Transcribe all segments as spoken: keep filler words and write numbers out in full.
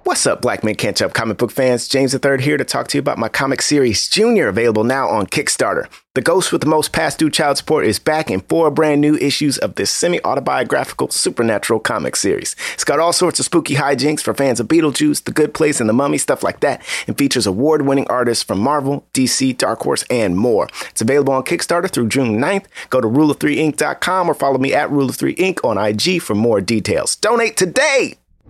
What's up, Black Men Can't Jump comic book fans? James the Third here to talk to you about my comic series, Junior, available now on Kickstarter. The ghost with the most past due child support is back in four brand new issues of this semi-autobiographical supernatural comic series. It's got all sorts of spooky hijinks for fans of Beetlejuice, The Good Place, and The Mummy, stuff like that, and features award-winning artists from Marvel, D C, Dark Horse, and more. It's available on Kickstarter through June ninth. Go to rule of three ink dot com or follow me at rule of three ink on I G for more details. Donate today!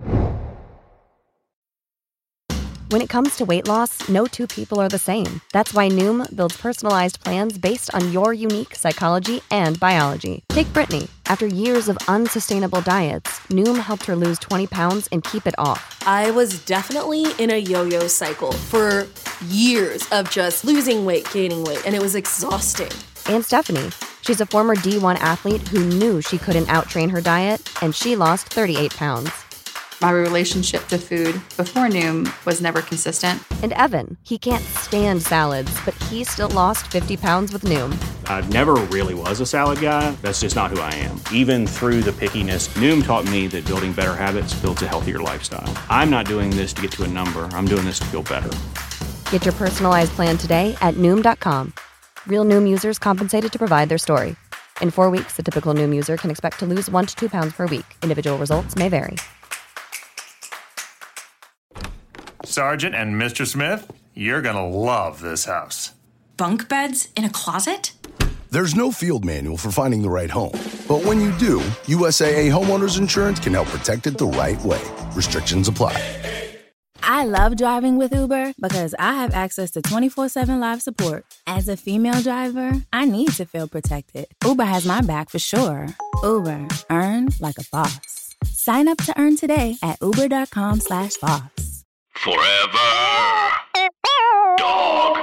When it comes to weight loss, no two people are the same. That's why Noom builds personalized plans based on your unique psychology and biology. Take Brittany. After years of unsustainable diets, Noom helped her lose twenty pounds and keep it off. I was definitely in a yo-yo cycle for years of just losing weight, gaining weight, and it was exhausting. And Stephanie. She's a former D one athlete who knew she couldn't outtrain her diet, and she lost thirty-eight pounds. My relationship to food before Noom was never consistent. And Evan, he can't stand salads, but he still lost fifty pounds with Noom. I never really was a salad guy. That's just not who I am. Even through the pickiness, Noom taught me that building better habits builds a healthier lifestyle. I'm not doing this to get to a number. I'm doing this to feel better. Get your personalized plan today at Noom dot com. Real Noom users compensated to provide their story. In four weeks, the typical Noom user can expect to lose one to two pounds per week. Individual results may vary. Sergeant and Mister Smith, you're gonna love this house. Bunk beds in a closet? There's no field manual for finding the right home. But when you do, U S A A Homeowners Insurance can help protect it the right way. Restrictions apply. I love driving with Uber because I have access to twenty-four seven live support. As a female driver, I need to feel protected. Uber has my back for sure. Uber, earn like a boss. Sign up to earn today at uber dot com slash boss. Forever. Dog.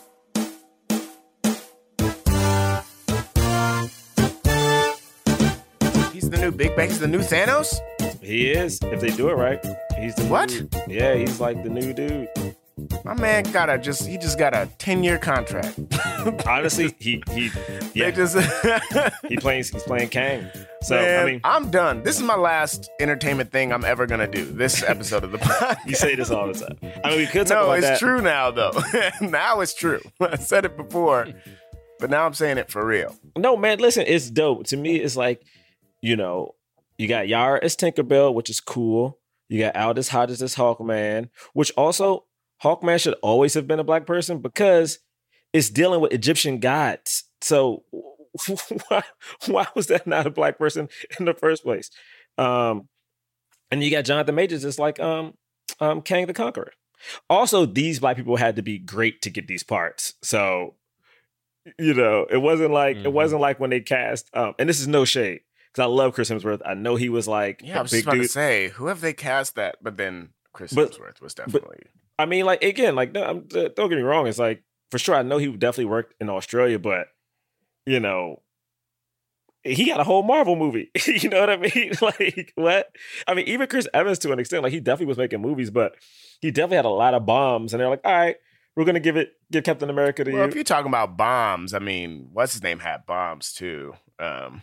He's the new Big Bang. He's the new Thanos? He is, if they do it right. He's the What? New, yeah, he's like the new dude. My man got a just he just got a ten-year contract. Honestly, he he yeah. They just he plays he's playing Kang. So Man, I mean, I'm done. This is my last entertainment thing I'm ever gonna do. This episode of the podcast. you say this all the time. I mean, we could talk no, about it's that. true now though. Now it's true. I said it before, but now I'm saying it for real. No, man, listen, it's dope. To me, it's like, you know, you got Yara as Tinkerbell, which is cool. You got Aldous Hodges as Hawkman, which also Hawkman should always have been a black person because it's dealing with Egyptian gods. So why, why was that not a black person in the first place? Um, and you got Jonathan Majors as like um, um, Kang the Conqueror. Also, these black people had to be great to get these parts. So, you know, it wasn't like mm-hmm. it wasn't like when they cast. Um, and this is no shade because I love Chris Hemsworth. I know he was like yeah. I was just about dude. to say who have they cast that, but then Chris but, Hemsworth was definitely. But, I mean, like, again, like, no, I'm, don't get me wrong. It's like, for sure, I know he definitely worked in Australia, but, you know, he got a whole Marvel movie. You know what I mean? Like, what? I mean, even Chris Evans, to an extent, like, he definitely was making movies, but he definitely had a lot of bombs. And they're like, all right, we're going to give it, give Captain America to well, you. If you're talking about bombs, I mean, what's his name had bombs, too. Um,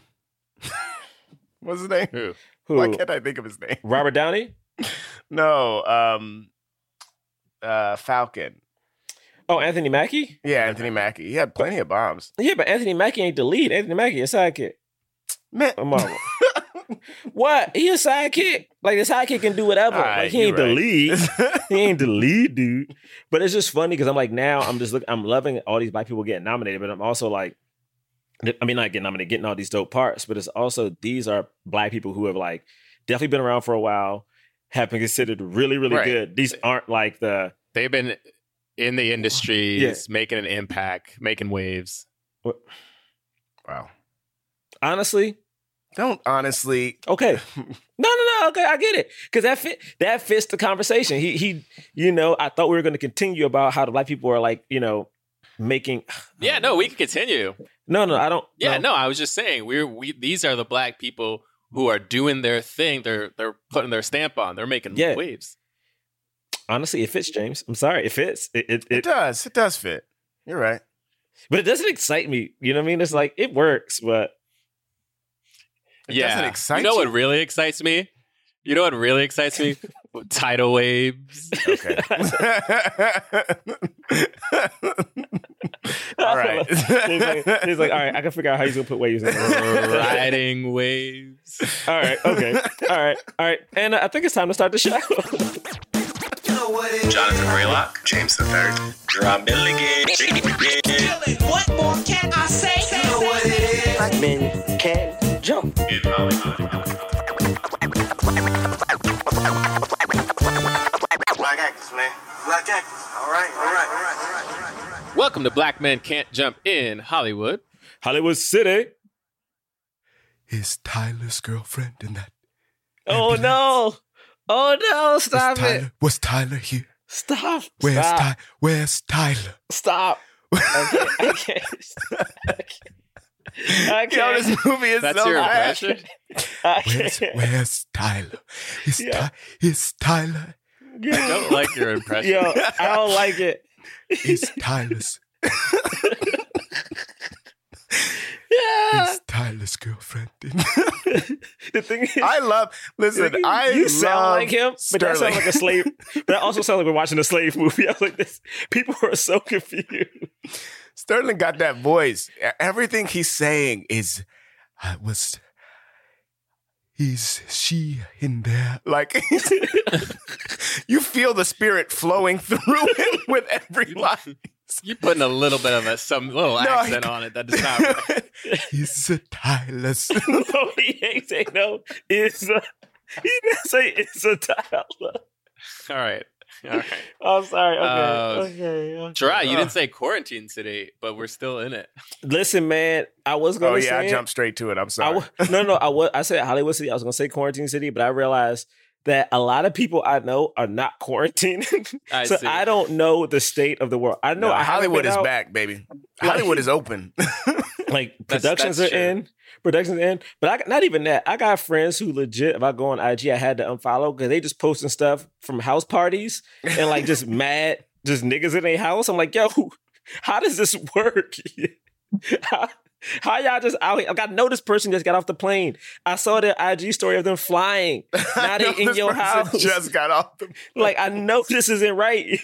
what's his name? Who? Who? Why can't I think of his name? Robert Downey? No, um... Uh, Falcon. Oh, Anthony Mackie? Yeah, Anthony Mackie. He had plenty of bombs. Yeah, but Anthony Mackie ain't the lead. Anthony Mackie is a sidekick. Man. What? He a sidekick. Like, the sidekick can do whatever. Right, like, he ain't right. the lead. He ain't the lead, dude. But it's just funny because I'm like, now I'm just looking, I'm loving all these black people getting nominated, but I'm also like, I mean, not getting nominated, getting all these dope parts, but it's also, these are black people who have, like, definitely been around for a while, have been considered really, really right. good. These aren't like the... They've been in the industries, yeah. making an impact, making waves. What? Wow. Honestly? Don't honestly. Okay. No, no, no. Okay, I get it. Because that fit, that fits the conversation. He, he, you know, I thought we were going to continue about how the black people are like, you know, making... Yeah, no, we can continue. No, no, I don't... Yeah, no, no I was just saying, we're, we these are the black people who are doing their thing. They're they're putting their stamp on. They're making yeah. waves. Honestly, it fits, James. I'm sorry. It fits. It, it, it, it does. It does fit. You're right. But it doesn't excite me. You know what I mean? It's like, it works, but... It yeah. doesn't excite you. know you? what really excites me? You know what really excites me? Tidal waves. Okay. All right. he's, like, he's like, all right, I can figure out how he's gonna put waves in there. Riding waves. All right, okay. All right, all right. And uh, I think it's time to start the show. Jonathan Raylock, James the Third, Drum Milligan. What more can I say? You know what it is. Black men can't jump. In Hollywood. Black actors, man. Black actors. All right, all right, all right, all right, all right, all right. Welcome to Black Men Can't Jump in Hollywood. Hollywood City. Is Tyler's girlfriend in that? Oh ambulance? no! Oh no! Stop Is Tyler, it! Was Tyler here? Stop! Where's Stop! Ty- Where's Tyler? Stop! I can't. I can't. I can't. I can't. Yo, this movie is That's so your bad. impression? I Where's, can't. where's Tyler? Is, Yeah. Ty- is Tyler? I don't like your impression. Yo, I don't like it. Is Tyler's? Yeah. Is Tyler's girlfriend in? The thing is, I love. Listen, you, I you love sound like him, but that Sterling. sounds like a slave. But that also sounds like we're watching a slave movie. I was like, this. People are so confused. Sterling got that voice. Everything he's saying is, I was. Is she in there? like, you feel the spirit flowing through him with every line. You're putting a little bit of a some little No, accent he- on it that is not right. Is it Tyler's? No, he ain't say no. It's a, he didn't say it's a Tyler. All right. All right. I'm sorry. Okay. Uh, okay. okay. Try. You Uh, didn't say quarantine city, but we're still in it. Listen, man. I was gonna Oh say yeah, I it. jumped straight to it. I'm I sorry. w- no, no. I was. I said Hollywood City. I was gonna say Quarantine City, but I realized that a lot of people I know are not quarantining. I so see. I don't know the state of the world. I know No, I haven't Hollywood been is out. back, baby. Like- Hollywood is open. Like That's- productions that's are true. in, productions are in. But I not even that. I got friends who legit, if I go on I G, I had to unfollow because they just posting stuff from house parties and like just mad, just niggas in their house. I'm like, yo, how does this work? how, how y'all just out here? I got know this person just got off the plane. I saw their I G story of them flying. Now they in This your person house. Just got off the. Like I know this isn't right.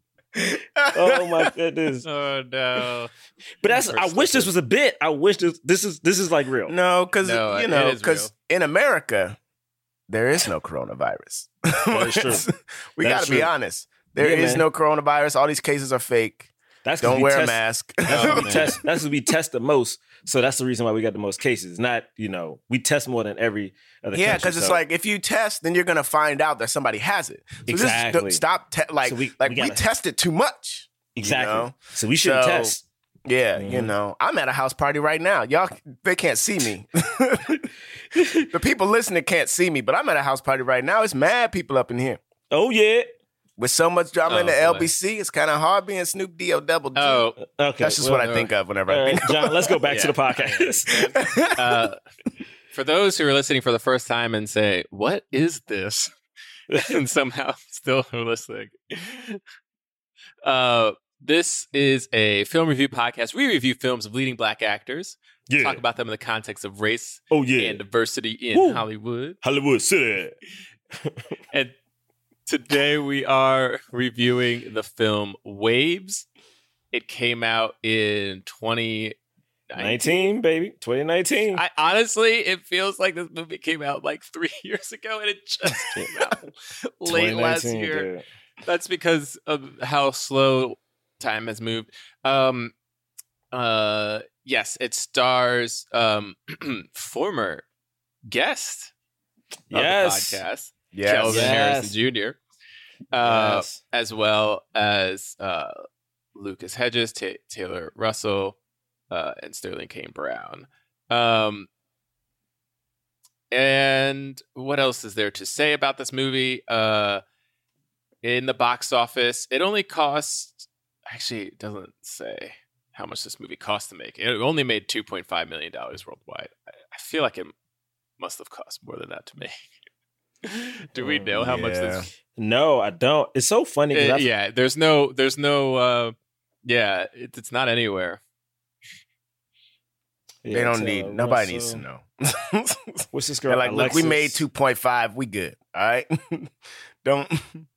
Oh my goodness. Oh no. But that's I wish this was a bit. I wish this this is this is like real. No, because No, you it know, is because in America there is no coronavirus. That is true. we That got is to be true. honest. There Yeah, is man. no coronavirus. All these cases are fake. That's 'cause Don't we wear a test- mask. That's what we man. test. That's what we test the most. So that's the reason why we got the most cases. Not, you know, we test more than every other Yeah, country. because it's so- like if you test, then you're gonna find out that somebody has it. So just Exactly. don't- stop. Te- like, So we- like we we, gotta- tested too much. you exactly. know? So we shouldn't So- test. Yeah, Mhm. you know, I'm at a house party right now. Y'all, they can't see me. The people listening can't see me, but I'm at a house party right now. It's mad people up in here. Oh yeah. With so much drama Oh, in the boy. L B C, it's kind of hard being Snoop D O double G. Oh, Okay. That's just well, what I think of whenever all I right, think. John, let's go back to Yeah. the podcast. uh, for those who are listening for the first time and say, "What is this?" and somehow still are listening. Uh, this is a film review podcast. We review films of leading black actors. Yeah. Talk about them in the context of race Oh yeah. and diversity in Woo. Hollywood. Hollywood City. And today we are reviewing the film Waves. It came out in twenty nineteen. nineteen, baby. twenty nineteen. I honestly, it feels like this movie came out like three years ago, and it just came out late last twenty nineteen, year. dude. That's because of how slow time has moved. Um, uh, yes, it stars um former guest Yes. of the podcast, Yes. Kelvin Yes. Harrison Junior, uh, Yes. as well as uh, Lucas Hedges, Ta Taylor Russell, uh, and Sterling Kane Brown. Um, and what else is there to say about this movie? Uh, in the box office, it only cost. Actually, it doesn't say how much this movie cost to make. It only made two point five million dollars worldwide. I, I feel like it must have cost more than that to make. Do we know how much Yeah. this? No, I don't. It's so funny. 'cause Uh, I- yeah, there's no, there's no. Uh, yeah, it, it's not anywhere. They Yeah, don't so, need. uh, Nobody Russell- needs to know. What's this girl? They're like, look, we Alexis? made two point five. We good. All right. Don't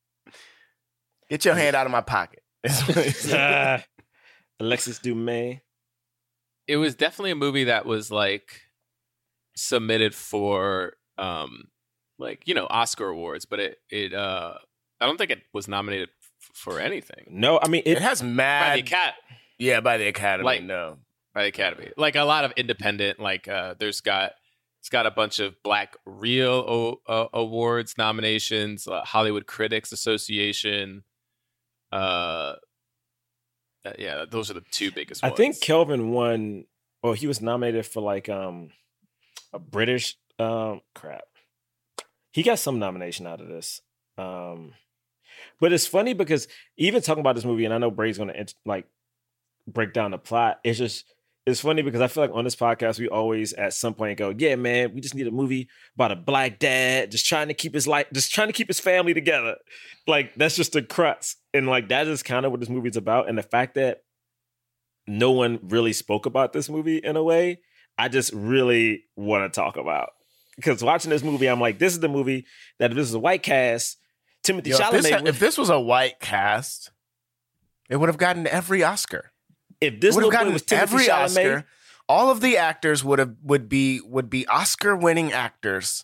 get your hand out of my pocket. uh, Alexis Dumas. It was definitely a movie that was like submitted for um like, you know, Oscar awards, but it it uh I don't think it was nominated f- for anything. No, I mean It, it, has mad. By the cat yeah, by the Academy. Like- no. by the Academy. Like a lot of independent, like uh there's got it's got a bunch of Black Reel o- uh, awards nominations, uh, Hollywood Critics Association. Uh, uh, yeah, those are the two biggest I ones. think Kelvin won. Well, he was nominated for like um a British um crap. He got some nomination out of this. Um, but it's funny because even talking about this movie, and I know Bray's going to like break down the plot. It's just it's funny because I feel like on this podcast we always at some point go, yeah, man, we just need a movie about a black dad just trying to keep his life, just trying to keep his family together. Like that's just the crux, and like that is kind of what this movie's about. And the fact that no one really spoke about this movie in a way, I just really want to talk about. Because watching this movie, I'm like, this is the movie that if this is a white cast, Timothy Yo, if, Chalamet. this had- would- if this was a white cast, it would have gotten every Oscar. if this would have little boy gotten was Timothy every Chalamet, Oscar. All of the actors would have would be would be Oscar winning actors.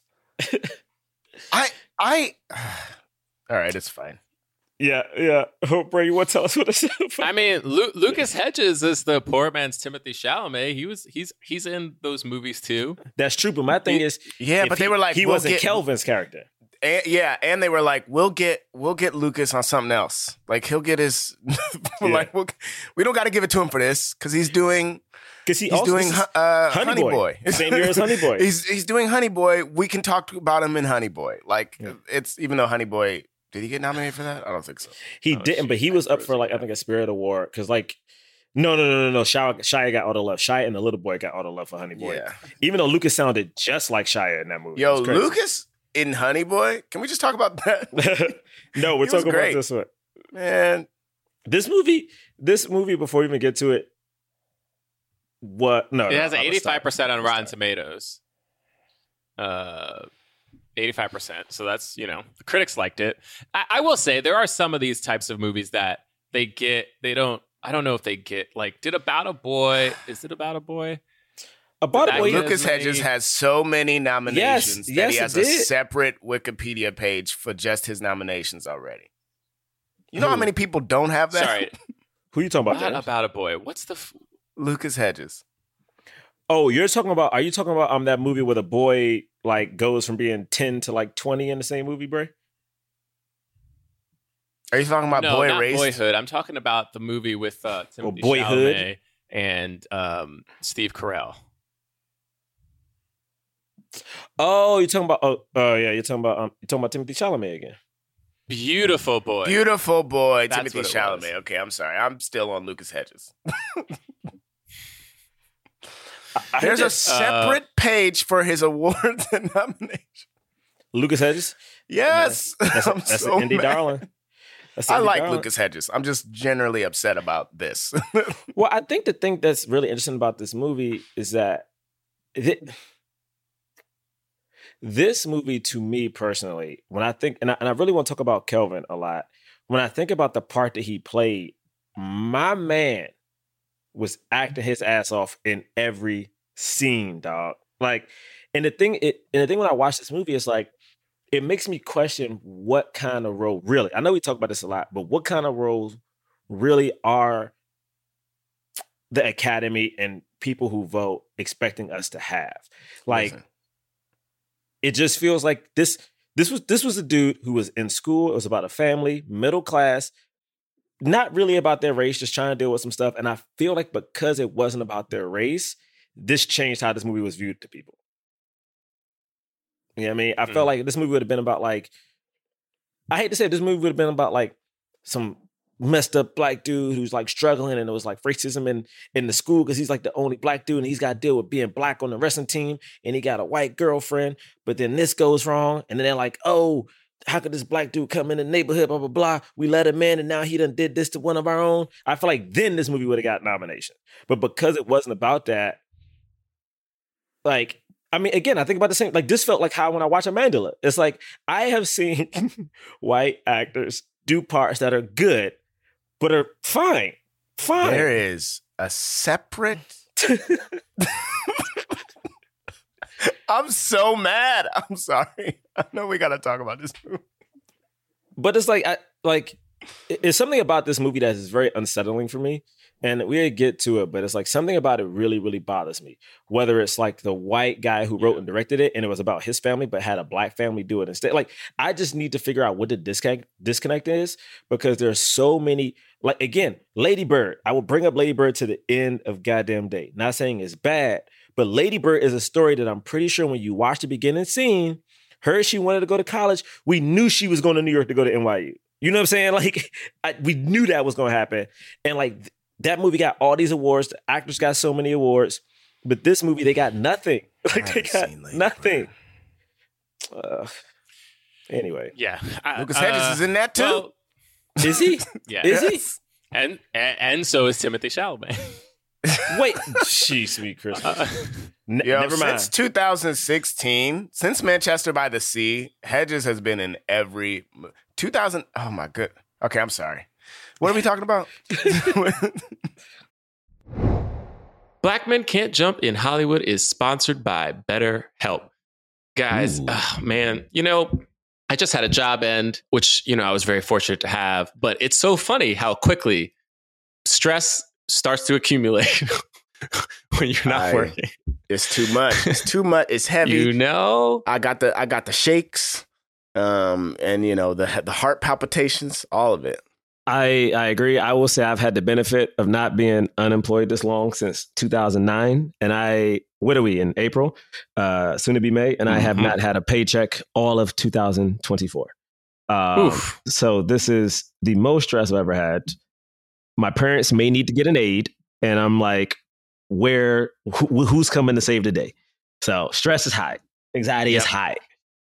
I I. All right, it's fine. yeah, yeah. Hope Bray, you want to tell us what it's about? I mean, Lu- Lucas Hedges is the poor man's Timothy Chalamet. He was he's he's in those movies too. That's true, but my thing is, Yeah, if but he, they were like, he we'll wasn't get- Kelvin's character. And, yeah, and they were like, "We'll get, we'll get Lucas on something else. Like he'll get his, Yeah. like we'll, we don't got to give it to him for this because he's doing, Because he he's also doing this is uh, Honey Honey Boy. Boy. Same year as Honey Boy. he's he's doing Honey Boy. We can talk about him in Honey Boy. Like Yeah. it's even though Honey Boy did he get nominated for that? I don't think so. He Oh, didn't, shit. but he was up for like I think a Spirit Award because like. No, no, no, no, no. Shia, Shia got all the love. Shia and the little boy got all the love for Honey Boy. Yeah. Even though Lucas sounded just like Shia in that movie. Yo, It's crazy. Lucas in Honey Boy. Can we just talk about that? No, we're He was talking about great. this one. Man, This movie, this movie, before we even get to it, what? No, It no, has an I'm gonna eighty-five stop. percent on I'm gonna Rotten stop. Tomatoes. Uh, eighty-five percent. So that's, you know, the critics liked it. I, I will say there are some of these types of movies that they get, they don't, I don't know if they get, like, did About a Boy, is it About a Boy? About That a boy. Lucas- Lucas many- Hedges has so many nominations that yes, he it has a did. separate Wikipedia page for just his nominations already. You know how Who? many people don't have that? Sorry, Who you talking about? not James? About a Boy. What's the, f- Lucas Hedges. Oh, you're talking about? Are you talking about um that movie where the boy like goes from being ten to like twenty in the same movie, Bray? Are you talking about no, Boy not Erased? Boyhood. I'm talking about the movie with uh, Timothy Boyhood? Chalamet and um, Steve Carell. Oh, you're talking about? Oh, oh yeah, you're talking about um, you're talking about Timothy Chalamet again. Beautiful boy. Beautiful boy, That's Timothy what it Chalamet. was. Okay, I'm sorry. I'm still on Lucas Hedges. I There's a think that- separate page for his awards and nominations. Lucas Hedges. Yes. That's, a, I'm that's so an indie mad. darling. That's I indie like darling. Lucas Hedges. I'm just generally upset about this. Well, I think the thing that's really interesting about this movie is that thi- this movie, to me personally, when I think, and I, and I really want to talk about Kelvin a lot, when I think about the part that he played, my man was acting his ass off in every scene, dog. Like, and the thing, it, and the thing when I watch this movie is like, it makes me question what kind of role really. I know we talk about this a lot, but what kind of roles really are the Academy and people who vote expecting us to have? Like, Listen. it just feels like this. This was this was a dude who was in school. It was about a family, middle class, not really about their race, just trying to deal with some stuff. And I feel like because it wasn't about their race, this changed how this movie was viewed to people. You know what I mean? I Mm. felt like this movie would have been about like, I hate to say it, this movie would have been about like some messed up black dude who's like struggling, and it was like racism in, in the school because he's like the only black dude and he's got to deal with being black on the wrestling team, and he got a white girlfriend, but then this goes wrong, and then they're like, oh, how could this black dude come in the neighborhood, blah, blah, blah. We let him in and now he done did this to one of our own. I feel like then this movie would have got nomination. But because it wasn't about that, like, I mean, again, I think about the same. Like, this felt like how when I watch Amandla. It's like I have seen white actors do parts that are good, but are fine. Fine. There is a separate. I'm so mad. I'm sorry. I know we got to talk about this movie. But it's like, I, like, it's something about this movie that is very unsettling for me. And we get to it, but it's like something about it really, really bothers me. Whether it's like the white guy who wrote and directed it and it was about his family, but had a black family do it instead. Like, I just need to figure out what the disconnect, disconnect is because there's so many, like, again, Lady Bird. I will bring up Lady Bird to the end of goddamn day. Not saying it's bad, but Lady Bird is a story that I'm pretty sure when you watch the beginning scene, heard she wanted to go to college, we knew she was going to New York to go to N Y U. You know what I'm saying? Like, I, we knew that was going to happen. And like, that movie got all these awards. The actors got so many awards. But this movie, they got nothing. Like, they got nothing. Uh, anyway. Yeah. I, Lucas Hedges uh, is in that too. Well, is he? Yeah. Is he? And, and and so is Timothée Chalamet. Wait. Jeez, sweet Christmas. Uh, N- Yo, never mind. Since two thousand sixteen, since Manchester by the Sea, Hedges has been in every... two thousand... Oh, my good. Okay, I'm sorry. What are we talking about? Black Men Can't Jump in Hollywood is sponsored by BetterHelp. Guys, oh, man, you know, I just had a job end, which, you know, I was very fortunate to have. But it's so funny how quickly stress starts to accumulate when you're not I, working. It's too much. It's too much. It's heavy. You know? I got the I got the shakes, um, and, you know, the the heart palpitations, all of it. I, I agree. I will say I've had the benefit of not being unemployed this long since two thousand nine. And I, what are we in April? Uh, soon to be May. And I have mm-hmm. not had a paycheck all of two thousand twenty-four. Um, so this is the most stress I've ever had. My parents may need to get an aid. And I'm like, where, who, who's coming to save the day? So stress is high. Anxiety yep. is high.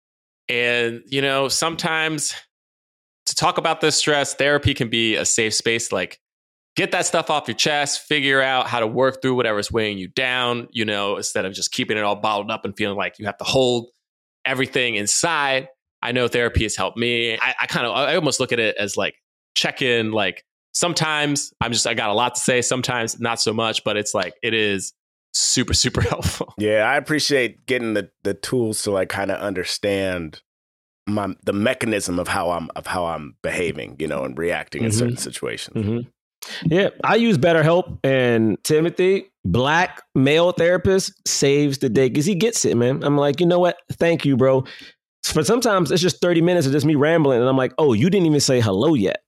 And, you know, sometimes... to talk about this stress, therapy can be a safe space. Like, get that stuff off your chest, figure out how to work through whatever's weighing you down, you know, instead of just keeping it all bottled up and feeling like you have to hold everything inside. I know therapy has helped me. I, I kind of, I almost look at it as like check in. Like, sometimes I'm just, I got a lot to say, sometimes not so much, but it's like, it is super, super helpful. Yeah, I appreciate getting the, the tools to like kind of understand my the mechanism of how I'm of how I'm behaving, you know, and reacting in mm-hmm. certain situations. Mm-hmm. Yeah, I use BetterHelp, and Timothy, black male therapist, saves the day because he gets it, man. I'm like, you know what? Thank you, bro. For sometimes it's just thirty minutes of just me rambling, and I'm like, oh, you didn't even say hello yet.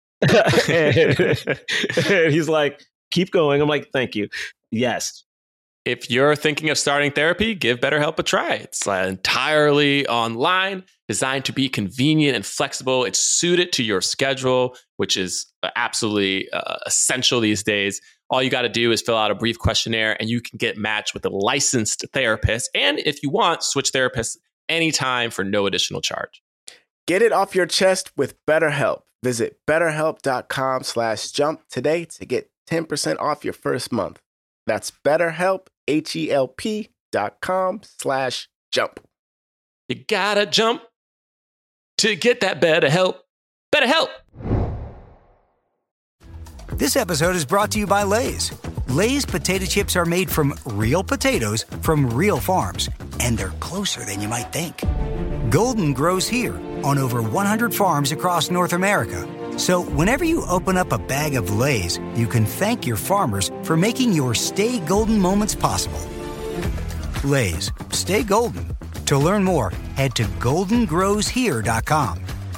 and, and he's like, keep going. I'm like, thank you. Yes. If you're thinking of starting therapy, give BetterHelp a try. It's uh, entirely online, designed to be convenient and flexible. It's suited to your schedule, which is absolutely uh, essential these days. All you got to do is fill out a brief questionnaire and you can get matched with a licensed therapist. And if you want, switch therapists anytime for no additional charge. Get it off your chest with BetterHelp. Visit betterhelp.com slash jump today to get ten percent off your first month. That's BetterHelp, H-E-L-P dot com slash jump. You gotta jump to get that better help. Better help. This episode is brought to you by Lay's. Lay's potato chips are made from real potatoes from real farms, and they're closer than you might think. Golden grows here on over one hundred farms across North America. So whenever you open up a bag of Lay's, you can thank your farmers for making your Stay Golden moments possible. Lay's, stay golden. To learn more, head to golden grows here dot com.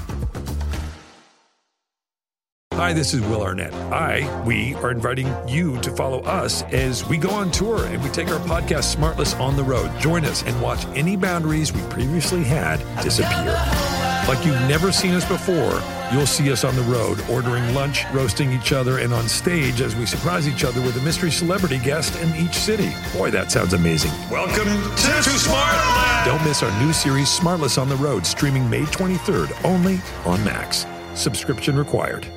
Hi, this is Will Arnett. I, we are inviting you to follow us as we go on tour and we take our podcast Smartless on the road. Join us and watch any boundaries we previously had disappear. Like you've never seen us before, you'll see us on the road, ordering lunch, roasting each other, and on stage as we surprise each other with a mystery celebrity guest in each city. Boy, that sounds amazing. Welcome to, to Smartland! Don't miss our new series, Smartless on the Road, streaming May twenty-third, only on Max. Subscription required.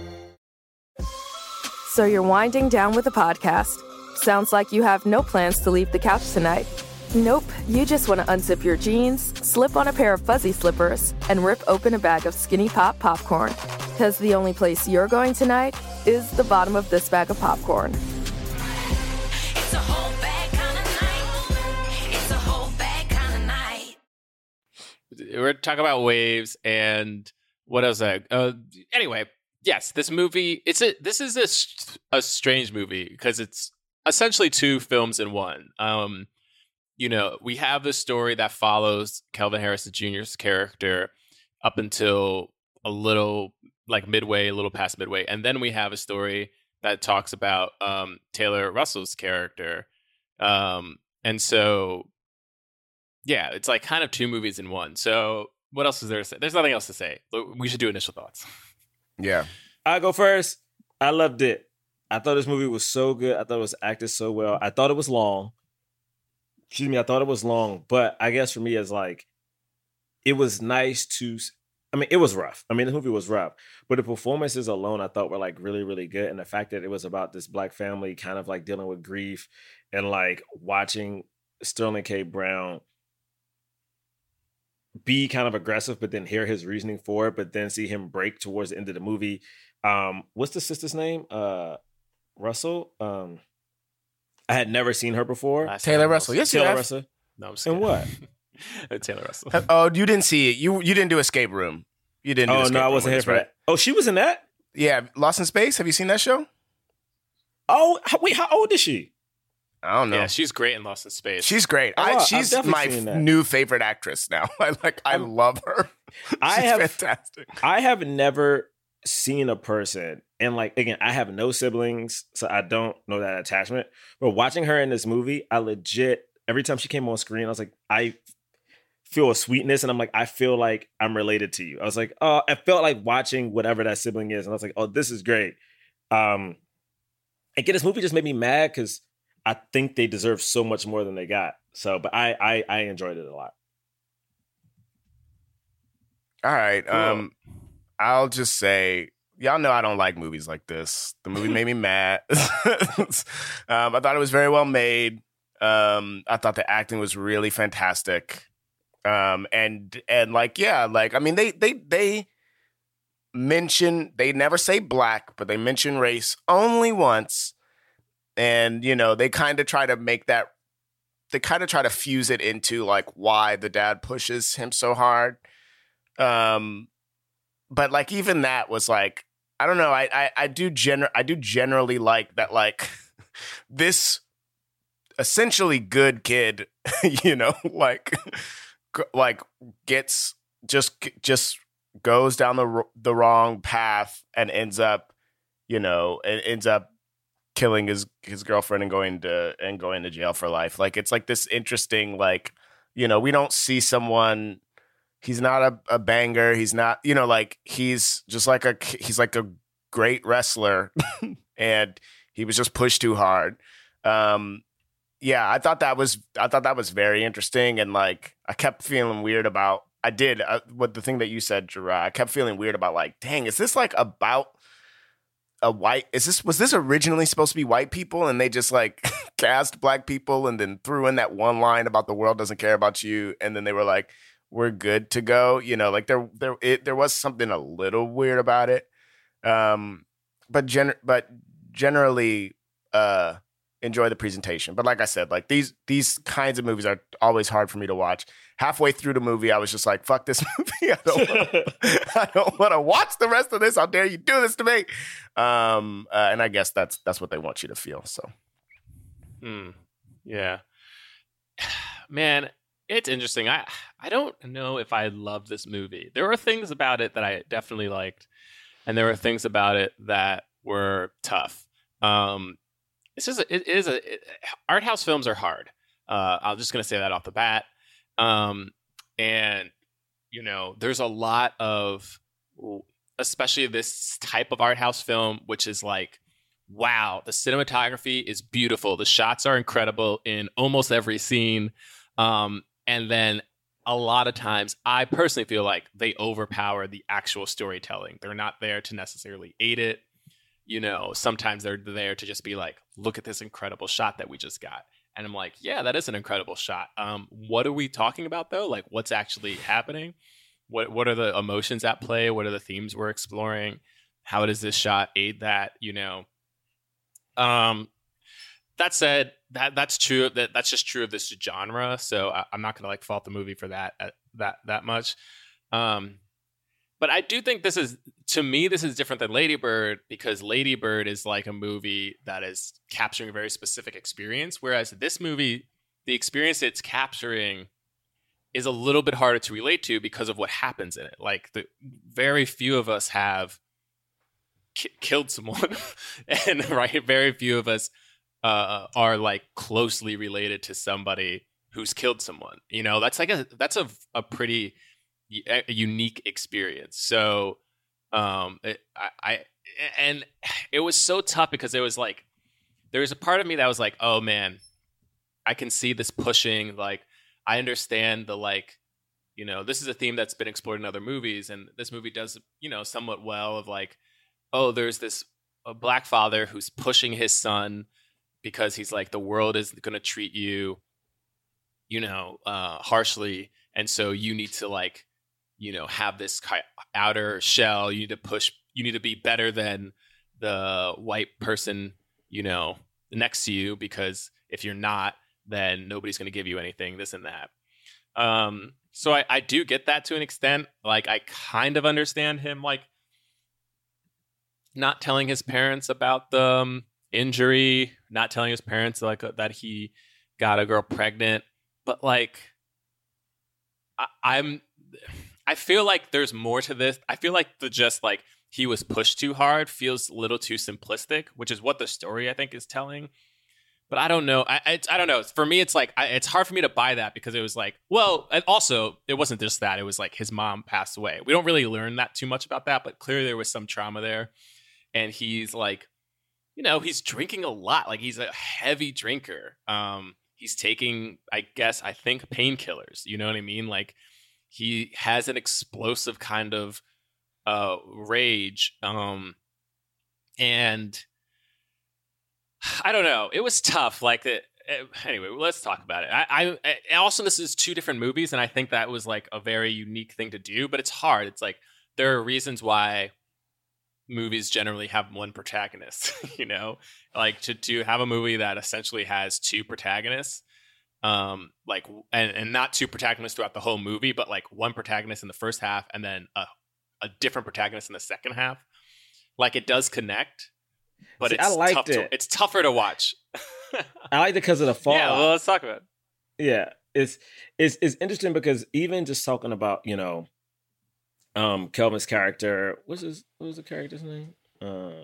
So you're winding down with a podcast. Sounds like you have no plans to leave the couch tonight. Nope, you just want to unzip your jeans, slip on a pair of fuzzy slippers, and rip open a bag of Skinny Pop popcorn. Because the only place you're going tonight is the bottom of this bag of popcorn. It's a whole bag kind of night. It's a whole bag kind of night. We're talking about waves and what else? Uh, uh, anyway, yes, this movie. It's a. This is a, a strange movie because it's essentially two films in one. Um, you know, we have the story that follows Kelvin Harris Junior's character up until a little like midway, a little past midway, and then we have a story that talks about um, Taylor Russell's character, um, and so yeah, it's like kind of two movies in one. So what else is there to say? There's nothing else to say. We should do initial thoughts. Yeah, I'll go first. I loved it. I thought this movie was so good. I thought it was acted so well. I thought it was long. Excuse me, I thought it was long, but I guess for me, it's like, it was nice to, I mean, it was rough. I mean, the movie was rough, but the performances alone I thought were like really, really good. And the fact that it was about this Black family kind of like dealing with grief and like watching Sterling K. Brown be kind of aggressive, but then hear his reasoning for it, but then see him break towards the end of the movie. Um, what's the sister's name? Uh, Russell? Um, I had never seen her before. Last Taylor Russell. Yes, Taylor you have. Russell. No, I'm just And what? Taylor Russell. Oh, you didn't see it. You you didn't do Escape Room. You didn't. Do Oh Escape no, I Room wasn't with here us, for right? that. Oh, she was in that. Yeah, Lost in Space. Have you seen that show? Oh, how, wait, how old is she? I don't know. Yeah, she's great in Lost in Space. She's great. Oh, I, I've she's definitely my seen that. new favorite actress now. I like. I love her. I She's have fantastic. I have never seen a person, and like again, I have no siblings, so I don't know that attachment. But watching her in this movie, I legit every time she came on screen, I was like, I feel a sweetness, and I'm like, I feel like I'm related to you. I was like, oh, I felt like watching whatever that sibling is, and I was like, oh, this is great. Um, and again, this movie just made me mad because I think they deserve so much more than they got. So, but I I, I enjoyed it a lot. All right. Cool. Um, I'll just say, y'all know I don't like movies like this. The movie made me mad. um, I thought it was very well made. Um, I thought the acting was really fantastic. Um, and and like yeah, like I mean they they they mention they never say black, but they mention race only once. And you know, they kind of try to make that they kind of try to fuse it into like why the dad pushes him so hard. Um, but like even that was like, I don't know. I I, I do gener I do generally like that. Like this essentially good kid, you know, like like gets just just goes down the the wrong path and ends up, you know, it ends up killing his his girlfriend and going to and going to jail for life. Like it's like this interesting, like, you know, we don't see someone. He's not a, a banger. He's not, you know, like he's just like a, he's like a great wrestler and he was just pushed too hard. Um, yeah, I thought that was, I thought that was very interesting. And like, I kept feeling weird about, I did, uh, what the thing that you said, Gerard, I kept feeling weird about like, dang, is this like about a white, is this, was this originally supposed to be white people and they just like cast black people and then threw in that one line about the world doesn't care about you. And then they were like, we're good to go, you know, like there, there, it, there was something a little weird about it, um, but gen, but generally, uh, enjoy the presentation. But like I said, like these, these kinds of movies are always hard for me to watch. Halfway through the movie, I was just like, "Fuck this movie! I don't, wanna, I don't want to watch the rest of this. How dare you do this to me?" Um, uh, and I guess that's that's what they want you to feel. So, hmm. yeah, man. It's interesting. I I don't know if I love this movie. There were things about it that I definitely liked, and there were things about it that were tough. Um, it's just a, it is a it, art house films are hard. Uh, I'm just gonna say that off the bat. Um, and you know, there's a lot of, especially this type of art house film, which is like, wow, the cinematography is beautiful. The shots are incredible in almost every scene. Um, And then a lot of times, I personally feel like they overpower the actual storytelling. They're not there to necessarily aid it. You know, sometimes they're there to just be like, look at this incredible shot that we just got. And I'm like, yeah, that is an incredible shot. Um, what are we talking about though? Like, what's actually happening? What what are the emotions at play? What are the themes we're exploring? How does this shot aid that? You know. Um, that said, that that's true. That that's just true of this genre. So I, I'm not gonna like fault the movie for that uh, that that much. Um, but I do think this is, to me, this is different than Lady Bird, because Lady Bird is like a movie that is capturing a very specific experience, whereas this movie, the experience it's capturing is a little bit harder to relate to because of what happens in it. Like, the very few of us have ki- killed someone, and right, very few of us uh, are like closely related to somebody who's killed someone. You know, that's like a that's a a pretty a unique experience. So, um, it, I, I and it was so tough because it was like there was a part of me that was like, oh man, I can see this pushing. Like, I understand the, like, you know, this is a theme that's been explored in other movies, and this movie does, you know, somewhat well of like, oh, there's this a black father who's pushing his son because he's like, the world is going to treat you, you know, uh, harshly, and so you need to, like, you know, have this outer shell. You need to push, you need to be better than the white person, you know, next to you, because if you're not, then nobody's going to give you anything, this and that. Um, so I, I do get that to an extent. Like, I kind of understand him, like, not telling his parents about the um, injury, not telling his parents, like, uh, that he got a girl pregnant. But, like, I, I'm... I feel like there's more to this. I feel like the just like he was pushed too hard feels a little too simplistic, which is what the story I think is telling. But I don't know. I I, I don't know. For me, it's like I, it's hard for me to buy that, because it was like, well, and also it wasn't just that. It was like his mom passed away. We don't really learn that too much about that, but clearly there was some trauma there. And he's like, you know, he's drinking a lot. Like, he's a heavy drinker. Um, he's taking, I guess, I think painkillers. You know what I mean? Like, he has an explosive kind of uh, rage. Um, and I don't know. It was tough. Like, it, it, anyway, let's talk about it. I, I, I also, this is two different movies, and I think that was like a very unique thing to do, but it's hard. It's like, there are reasons why movies generally have one protagonist, you know, like to, to have a movie that essentially has two protagonists. Um, like, and, and not two protagonists throughout the whole movie, but like one protagonist in the first half and then a, a different protagonist in the second half. Like, it does connect, but See, it's I liked tough it. to, it's tougher to watch. I liked it because of the fall. Yeah, well, let's talk about it. Yeah, it's it's it's interesting because even just talking about, you know, um, Kelvin's character, what's his what was the character's name? Uh,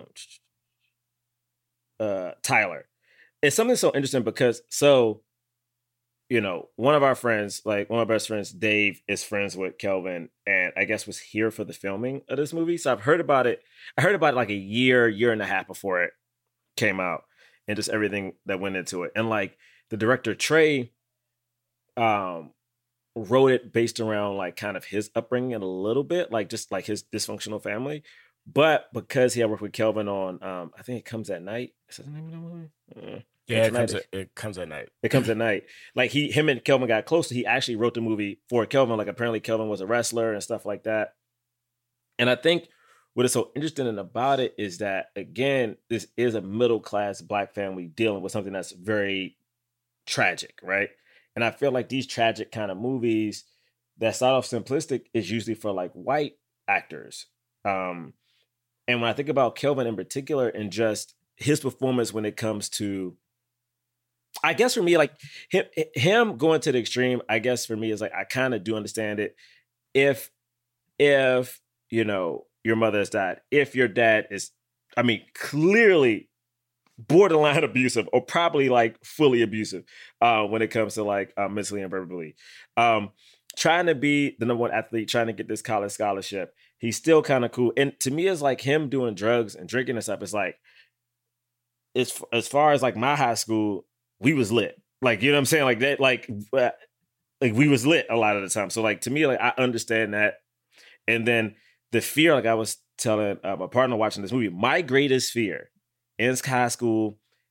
uh, Tyler. It's something so interesting because so. You know, one of our friends, like one of our best friends, Dave, is friends with Kelvin, and I guess was here for the filming of this movie. So I've heard about it. I heard about it like a year, year and a half before it came out, and just everything that went into it. And like the director Trey, um, wrote it based around like kind of his upbringing a little bit, like just like his dysfunctional family. But because he had worked with Kelvin on, um, I think It Comes at Night. Is that the name of the movie? Uh, Yeah, it comes, at, it comes at night. It Comes at Night. Like he, him and Kelvin got close. He actually wrote the movie for Kelvin. Like apparently Kelvin was a wrestler and stuff like that. And I think what is so interesting about it is that, again, this is a middle-class black family dealing with something that's very tragic, right? And I feel like these tragic kind of movies that start off simplistic is usually for like white actors. Um, and when I think about Kelvin in particular and just his performance when it comes to, I guess for me, like him, him going to the extreme, I guess for me is like, I kind of do understand it. If, if, you know, your mother has died, if your dad is, I mean, clearly borderline abusive or probably like fully abusive uh, when it comes to like uh, mentally and verbally. Um, trying to be the number one athlete, trying to get this college scholarship. He's still kind of cool. And to me, it's like him doing drugs and drinking and stuff. It's like, it's as far as like my high school, we was lit. Like, you know what I'm saying? Like that, like, uh, like we was lit a lot of the time. So like, to me, like I understand that. And then the fear, like I was telling uh, my partner watching this movie, my greatest fear in high school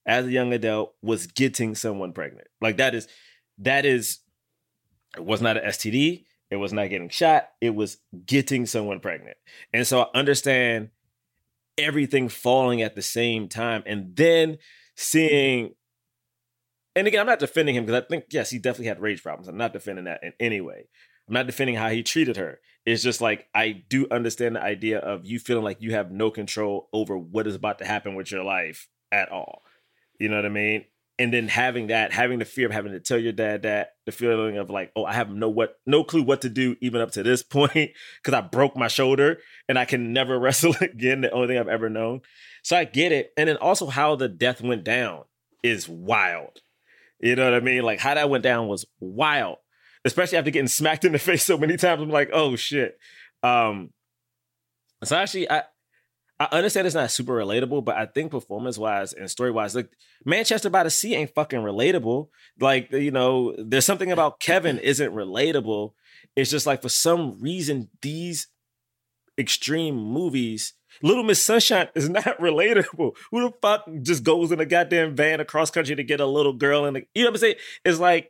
as a young adult was getting someone pregnant. Like that is, that is, it was not an S T D. It was not getting shot. It was getting someone pregnant. And so I understand everything falling at the same time. And then seeing, and again, I'm not defending him because I think, yes, he definitely had rage problems. I'm not defending that in any way. I'm not defending how he treated her. It's just like, I do understand the idea of you feeling like you have no control over what is about to happen with your life at all. You know what I mean? And then having that, having the fear of having to tell your dad that, the feeling of like, oh, I have no what, no clue what to do even up to this point because I broke my shoulder and I can never wrestle again. The only thing I've ever known. So I get it. And then also how the death went down is wild. You know what I mean? Like how that went down was wild, especially after getting smacked in the face so many times. I'm like, oh shit. Um, so actually, I. I understand it's not super relatable, but I think performance-wise and story-wise, like Manchester by the Sea ain't fucking relatable. Like, you know, there's something about Kevin isn't relatable. It's just like for some reason, these extreme movies, Little Miss Sunshine is not relatable. Who the fuck just goes in a goddamn van across country to get a little girl in the, you know what I'm saying? It's like,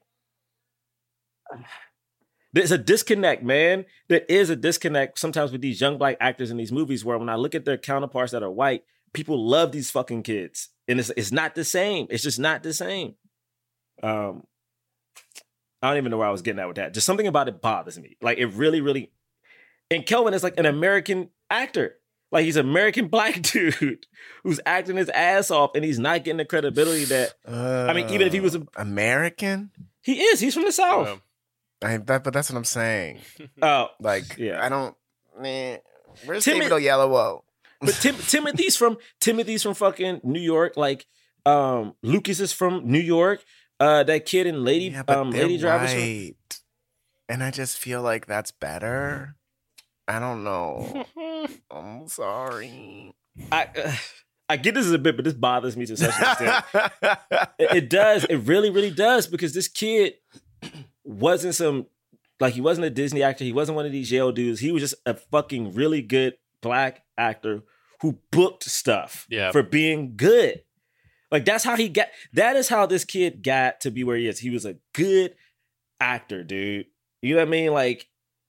there's a disconnect, man. There is a disconnect sometimes with these young black actors in these movies where when I look at their counterparts that are white, people love these fucking kids. And it's it's not the same. It's just not the same. Um, I don't even know where I was getting at with that. Just something about it bothers me. Like it really, really. And Kelvin is like an American actor. Like he's an American black dude who's acting his ass off and he's not getting the credibility that, uh, I mean, even if he was a, American, he is. He's from the South. Um, I, that, but that's what I'm saying. Oh, like, yeah. I don't, man. Where's Tim- David Oyelowo? But Tim- Timothy's from Timothy's from fucking New York. Like, um, Lucas is from New York. Uh, that kid in Lady Yeah, but um, they're Lady Driver's from- white. And I just feel like that's better. I don't know. I'm sorry. I uh, I get this is a bit, but this bothers me to such an extent. it, it does. It really, really does because this kid wasn't some, like he wasn't a Disney actor. He wasn't one of these Yale dudes. He was just a fucking really good black actor who booked stuff Yeah. for being good. Like that's how he got, that is how this kid got to be where he is. He was a good actor, dude. You know what I mean? Like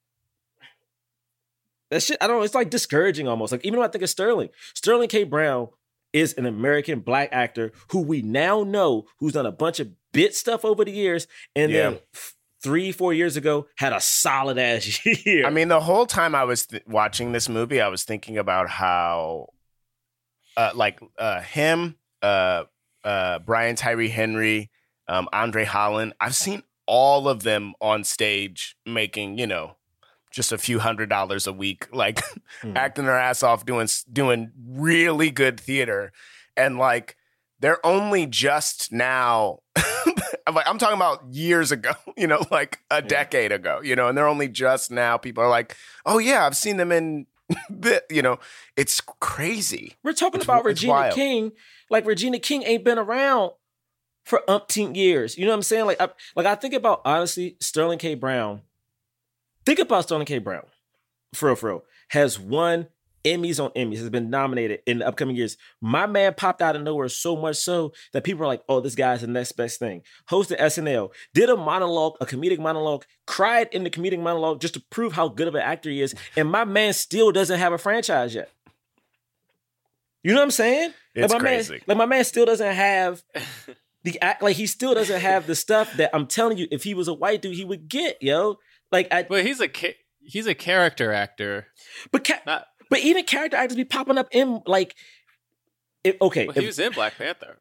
that shit, I don't know, it's like discouraging almost. Like even when I think of Sterling, Sterling K. Brown is an American black actor who we now know who's done a bunch of bit stuff over the years and Yeah. then f- three, four years ago had a solid ass year. I mean, the whole time I was th- watching this movie, I was thinking about how, uh, like, uh, him, uh, uh, Brian Tyree Henry, um, Andre Holland, I've seen all of them on stage making, you know, just a few hundred dollars a week, like Mm. acting their ass off, doing doing really good theater, and like they're only just now. I'm like I'm talking about years ago, you know, like a decade ago, you know, and they're only just now. People are like, oh yeah, I've seen them in, the, you know, it's crazy. We're talking It's- about it's Regina wild. King. Like Regina King ain't been around for umpteen years. You know what I'm saying? Like, I, like I think about honestly, Sterling K. Brown. Think about Sterling K. Brown. For real, for real. Has won Emmys on Emmys, has been nominated in the upcoming years. My man popped out of nowhere so much so that people are like, oh, this guy's the next best thing. Hosted S N L, did a monologue, a comedic monologue, cried in the comedic monologue just to prove how good of an actor he is. And my man still doesn't have a franchise yet. You know what I'm saying? It's like my crazy. Man, like my man still doesn't have the act. Like he still doesn't have the stuff that I'm telling you. If he was a white dude, he would get, yo. Like, I, but he's a ca- he's a character actor. But ca- Not, but even character actors be popping up in like, if, okay, well, if- he was in Black Panther.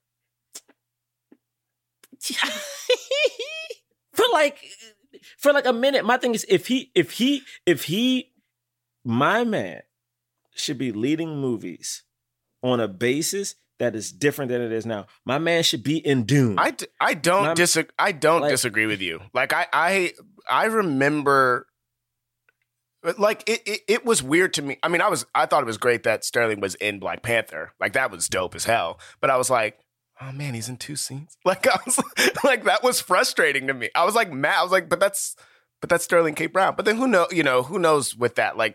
for like for like a minute. My thing is, if he if he if he, my man should be leading movies on a basis that is different than it is now. My man should be in Dune. I, d- I don't My- disagree. I don't like- disagree with you. Like I I I remember, like it, it it was weird to me. I mean, I was I thought it was great that Sterling was in Black Panther. Like that was dope as hell. But I was like, oh man, he's in two scenes. Like I was like that was frustrating to me. I was like mad. I was like, but that's but that's Sterling K. Brown. But then who know? You know who knows with that? Like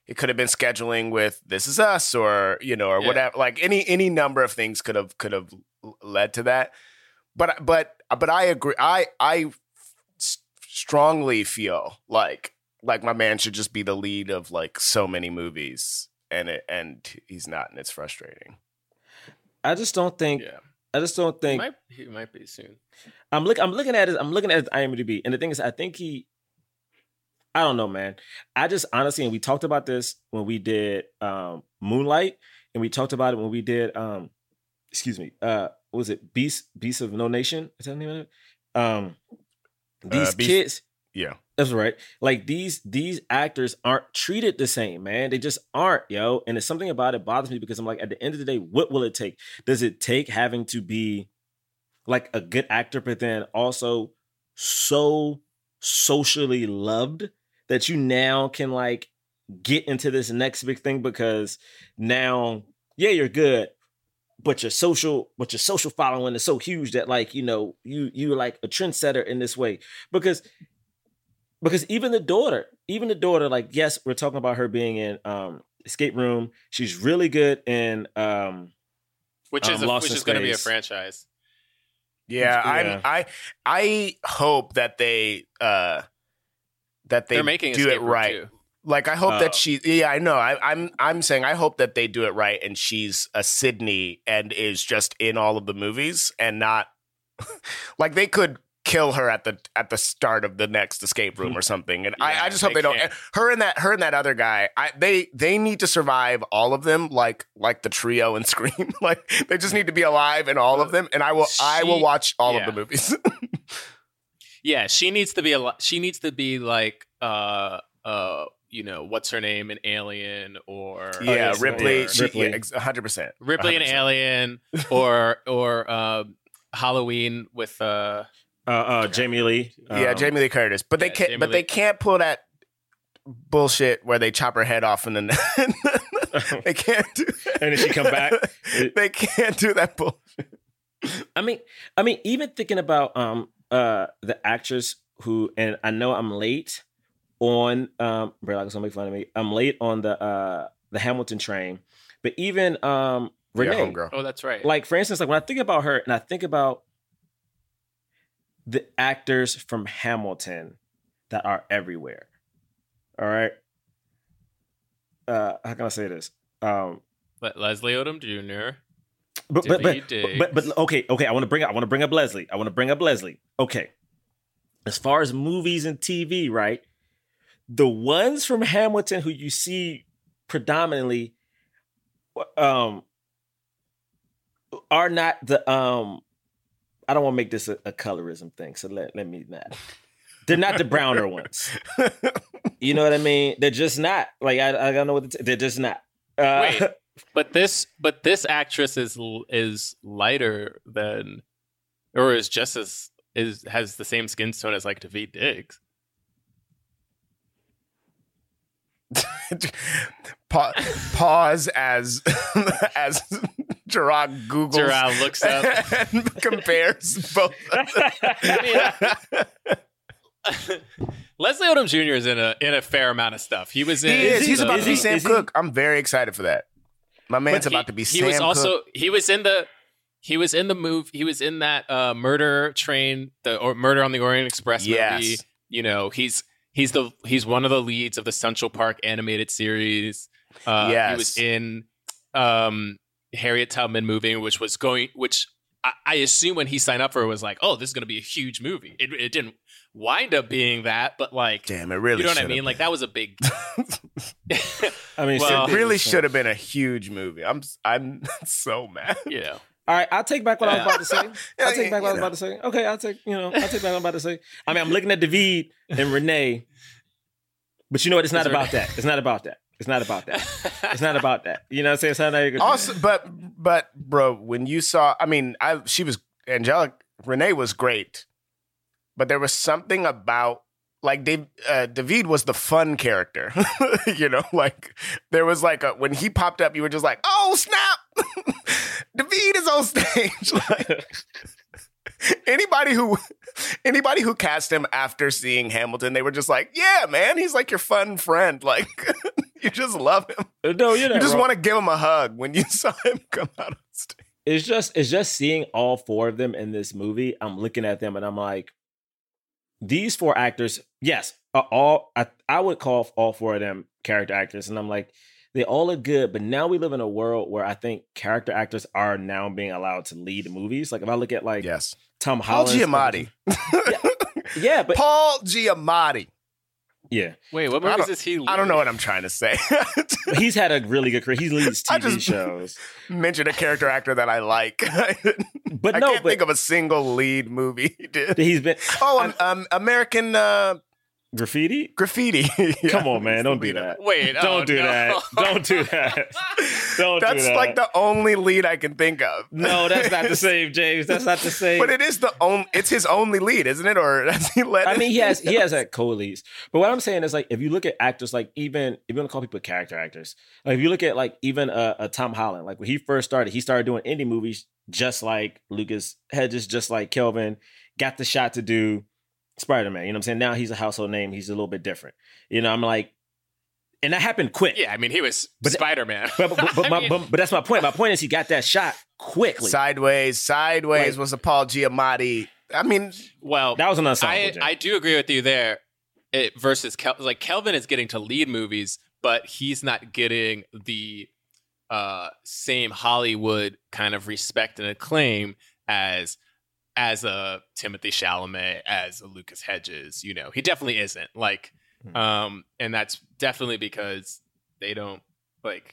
it could have been scheduling with This Is Us, or you know, or Yeah. whatever. Like any any number of things could have could have led to that. But but but I agree. I I s- strongly feel like like my man should just be the lead of like so many movies, and it and he's not, and it's frustrating. I just don't think. Yeah. I just don't He think. might, he might be soon. I'm look. I'm looking at it. I'm looking at his IMDb, and the thing is, I think he. I don't know, man. I just honestly, and we talked about this when we did um, Moonlight, and we talked about it when we did. Um, excuse me. Uh, what was it Beast? Beast of No Nation? Is that the name of it? Um, these Uh, Beast- kids. Yeah. That's right. Like these these actors aren't treated the same, man. They just aren't, yo. And it's something about it bothers me because I'm like, at the end of the day, what will it take? Does it take having to be like a good actor, but then also so socially loved that you now can like get into this next big thing? Because now, yeah, you're good, but your social, but your social following is so huge that like, you know, you you're like a trendsetter in this way. Because Because even the daughter, even the daughter, like, yes, we're talking about her being in um, Escape Room. She's really good in um, Which is um, a, Lost which in is going to be a Space. franchise. Yeah, Yeah. I'm. I I hope that they uh that they They're making do Escape it Room right. too. Like I hope Oh. that she. Yeah, I know. I, I'm. I'm saying I hope that they do it right, and she's a Sydney and is just in all of the movies, and not like they could kill her at the at the start of the next Escape Room or something. And I, Yeah, I just hope they they, don't. can't. Her and that her and that other guy. I they they need to survive all of them, like like the trio in Scream. Like they just need to be alive in all of them, and I will I will She- watch all yeah. of the movies. Yeah, she needs to be a lot. She needs to be like, uh, uh, you know, what's her name in Alien, or Yeah, yes, Ripley. yeah, She, Ripley. yeah, ex- one hundred percent. Ripley in one hundred percent. Alien, or or uh, Halloween with uh, uh, uh, Jamie Lee. Yeah, Um, Jamie Lee Curtis. But they yeah, can't. Jamie But Lee- they can't pull that bullshit where they chop her head off and then they can't. Do, And then she come back. They can't do that bullshit. I mean, I mean, even thinking about um uh the actress who, and I know I'm late on um Braylock's gonna make fun of me. I'm late on the uh the Hamilton train, but even um Renee, Yeah, homegirl. oh, that's right. like for instance, like when I think about her and I think about the actors from Hamilton that are everywhere. All right. Uh, how can I say this? Um, Le- Leslie Odom Junior but but but, David but but Diggs. okay okay. I want to bring up I want to bring up Leslie. I want to bring up Leslie. Okay. As far as movies and T V, right? The ones from Hamilton who you see predominantly, um, are not the um. I don't want to make this a, a colorism thing, so let let me not. They're not the browner ones. You know what I mean? They're just not. Like I I don't know what to t- they're just not. Uh, Wait, but this but this actress is l- is lighter than, or is just as is has the same skin tone as like David Diggs. Pa- pause as as Gerard Googles. Gerard looks up. and compares both. Leslie Odom Junior is in a in a fair amount of stuff. He was in. He is. He's the- about to be he- Sam is he- Cooke. I'm very excited for that. My man's But he- about to be he Sam was also Cooke. he was in the he was in the move he was in that uh murder train the or murder on the Orient Express Yes. movie. You know, he's he's the he's one of the leads of the Central Park animated series. Uh Yes. he was in um Harriet Tubman movie, which was going which I, I assume when he signed up for it was like, oh, this is gonna be a huge movie. It it didn't wind up being that, but like Damn, it really you know what I should've mean? been. Like that was a big I mean, Well, It really should have been a huge movie. I'm I'm so mad. yeah. All right, I'll take back what I was about to say. Yeah, I'll take back what I was you about to say. Okay, I'll take, you know, I'll take back what I'm about to say. I mean, I'm looking at David and Renee, but you know what? It's not Is about that. It's not about that. It's not about that. It's not about that. You know what I'm saying? It's not how you Also, but but bro, when you saw, I mean, I she was angelic. Renee was great, but there was something about like Dave, uh, David was the fun character. You know, like there was like a, when he popped up, you were just like, oh snap, David is on stage. Like, Anybody who anybody who cast him after seeing Hamilton, they were just like, yeah, man, he's like your fun friend. Like, you just love him. No, you're not You just wrong. want to give him a hug when you saw him come out on stage. It's just it's just seeing all four of them in this movie. I'm looking at them and I'm like, these four actors, yes, are all I, I would call all four of them character actors. And I'm like, they all look good, but now we live in a world where I think character actors are now being allowed to lead movies. Like if I look at like yes. Tom Paul Holland. Giamatti. yeah, yeah, but Paul Giamatti. Yeah. Wait, what I movies don't- is he? I don't know what I'm trying to say. But he's had a really good career. He leads T I V just shows. mentioned a character actor that I like. But I no, can't but think of a single lead movie he did. he's been Oh, um, um, American uh, graffiti. Graffiti. Yeah. Come on, man! Don't do that. Wait, don't oh, do no. that. Don't do that. Don't do That's that. like the only lead I can think of. No, that's not the same, James. That's not the same. But it is the only. It's his only lead, isn't it? Or has he let? I mean, he has he anything has that co-leads. But what I'm saying is like, if you look at actors, like even if you want to call people character actors, like if you look at like even a, a Tom Holland, like when he first started, he started doing indie movies just like Lucas Hedges, just like Kelvin, got the shot to do Spider-Man. You know what I'm saying? Now he's a household name. He's a little bit different. You know, I'm like, and that happened quick. Yeah, I mean, he was But- Spider-Man. But, but, but, I my, mean- but, but that's my point. My point is he got that shot quickly. Sideways, Sideways Like- was a Paul Giamatti. I mean, Well, That was an ensemble. I, James. I do agree with you there. It, versus Kel- like Kelvin is getting to lead movies, but he's not getting the uh, same Hollywood kind of respect and acclaim as as a Timothy Chalamet, as a Lucas Hedges. You know, he definitely isn't. Like, Hmm. um, and that's definitely because they don't like.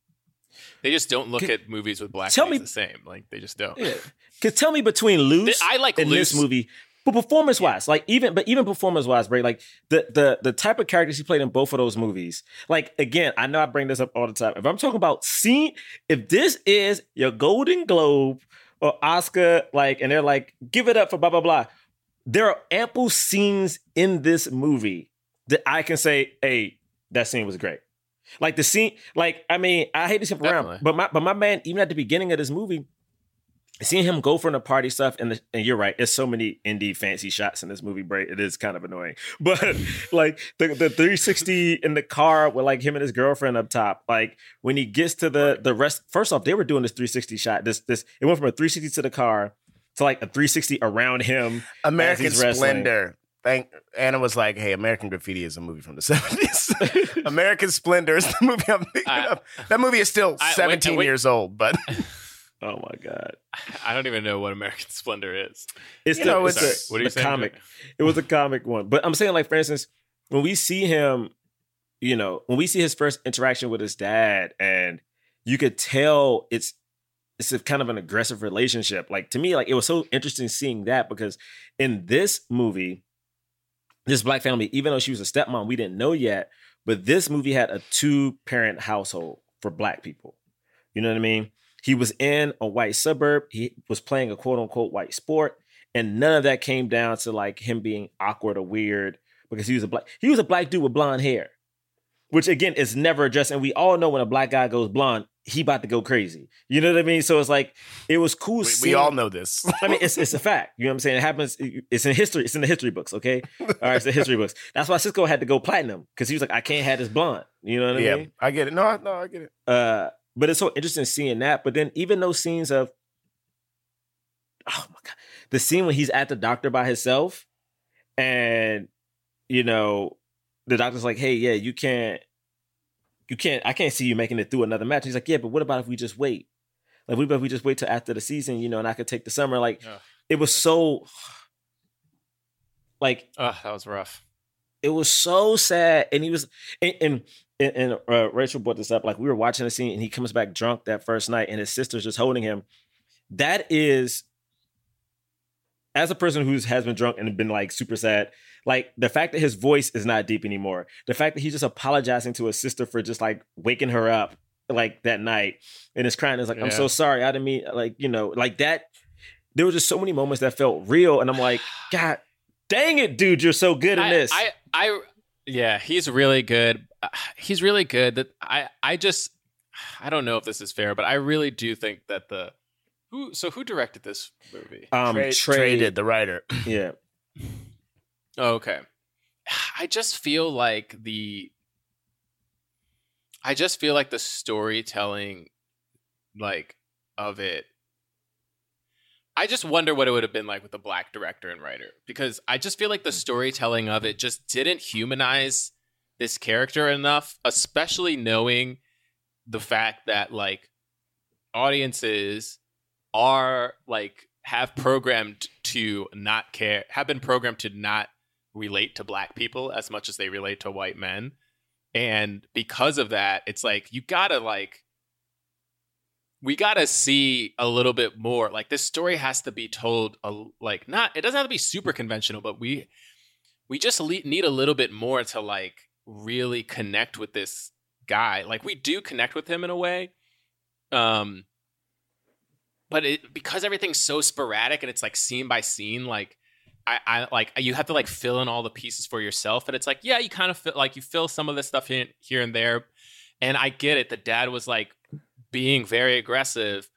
They just don't look Can- at movies with black tell face me- the same. Like they just don't. Yeah. Cause tell me between Luce I like and Luce. this movie, but performance wise, like even but even performance wise, Bray, like the the the type of characters he played in both of those movies. Like again, I know I bring this up all the time. If I'm talking about scene, if this is your Golden Globe or Oscar, like, and they're like, give it up for blah blah blah. There are ample scenes in this movie that I can say, hey, that scene was great. Like the scene, like I mean, I hate to skip around, Definitely. but my but my man, even at the beginning of this movie, seeing him go from the party stuff, and the, and you're right, there's so many indie fancy shots in this movie, Bray. It is kind of annoying, but like the the three sixty in the car with like him and his girlfriend up top, like when he gets to the the rest. First off, they were doing this three sixty shot. This this it went from a three sixty to the car to like a three sixty around him. as American he's wrestling. Splendor. Thank Anna was like, "Hey, American Graffiti is a movie from the seventies. American Splendor is the movie I'm thinking I- of. That movie is still I- wait, seventeen wait. years old, but Oh my god. I don't even know what American Splendor is. It's You the, know, it's it's the, What are you the saying, comic. Jake? It was a comic one. But I'm saying, like, for instance, when we see him, you know, when we see his first interaction with his dad, and you could tell it's it's a kind of an aggressive relationship. Like to me, like it was so interesting seeing that, because in this movie, this black family, even though she was a stepmom, we didn't know yet, but this movie had a two-parent household for black people. You know what I mean? He was in a white suburb. He was playing a quote unquote white sport. And none of that came down to like him being awkward or weird, because he was a black, he was a black dude with blonde hair, which again is never addressed. And we all know when a black guy goes blonde, he about to go crazy. You know what I mean? So it's like, it was cool. we, seeing, we all know this. I mean, it's it's a fact. You know what I'm saying? It happens. It's in history. It's in the history books. Okay. All right. It's the history books. That's why Cisco had to go platinum, because he was like, I can't have this blonde. You know what I yeah, mean? I get it. No, I- no, I get it. Uh, but it's so interesting seeing that. But then even those scenes of, oh my God, the scene when he's at the doctor by himself, and, you know, the doctor's like, hey, yeah, you can't, you can't, I can't see you making it through another match. He's like, yeah, but what about if we just wait? Like, what about if we just wait till after the season, you know, and I could take the summer? Like, Ugh. it was so, like, Oh, that was rough. it was so sad. And he was, and, and, and uh, Rachel brought this up. Like, we were watching the scene and he comes back drunk that first night and his sister's just holding him. That is, as a person who has been drunk and been like super sad, like the fact that his voice is not deep anymore, the fact that he's just apologizing to his sister for just like waking her up like that night and is crying, is like, I'm Yeah. so sorry. I didn't mean, like, you know, like that. There were just so many moments that felt real. And I'm like, God dang it, dude, you're so good in I, this. I, I, yeah, he's really good. Uh, He's really good. That I, I just, I don't know if this is fair, but I really do think that the Who? So who directed this movie? Um, Trey, Trey, Trey did the writer. Yeah. Oh, okay. I just feel like the. I just feel like the storytelling, like, of it. I just wonder what it would have been like with a black director and writer, because I just feel like the storytelling of it just didn't humanize this character enough, especially knowing the fact that, like, audiences are, like, have programmed to not care, have been programmed to not relate to black people as much as they relate to white men. And because of that, it's like, you gotta, like, we gotta see a little bit more. Like, this story has to be told, a, like, not, it doesn't have to be super conventional, but we, we just le- need a little bit more to, like, really connect with this guy. Like, we do connect with him in a way. Um, but it, because everything's so sporadic and it's like scene by scene, like, I, I like you have to like fill in all the pieces for yourself, and it's like, yeah, you kind of feel like you fill some of this stuff in here and there, and I get it. The dad was like being very aggressive.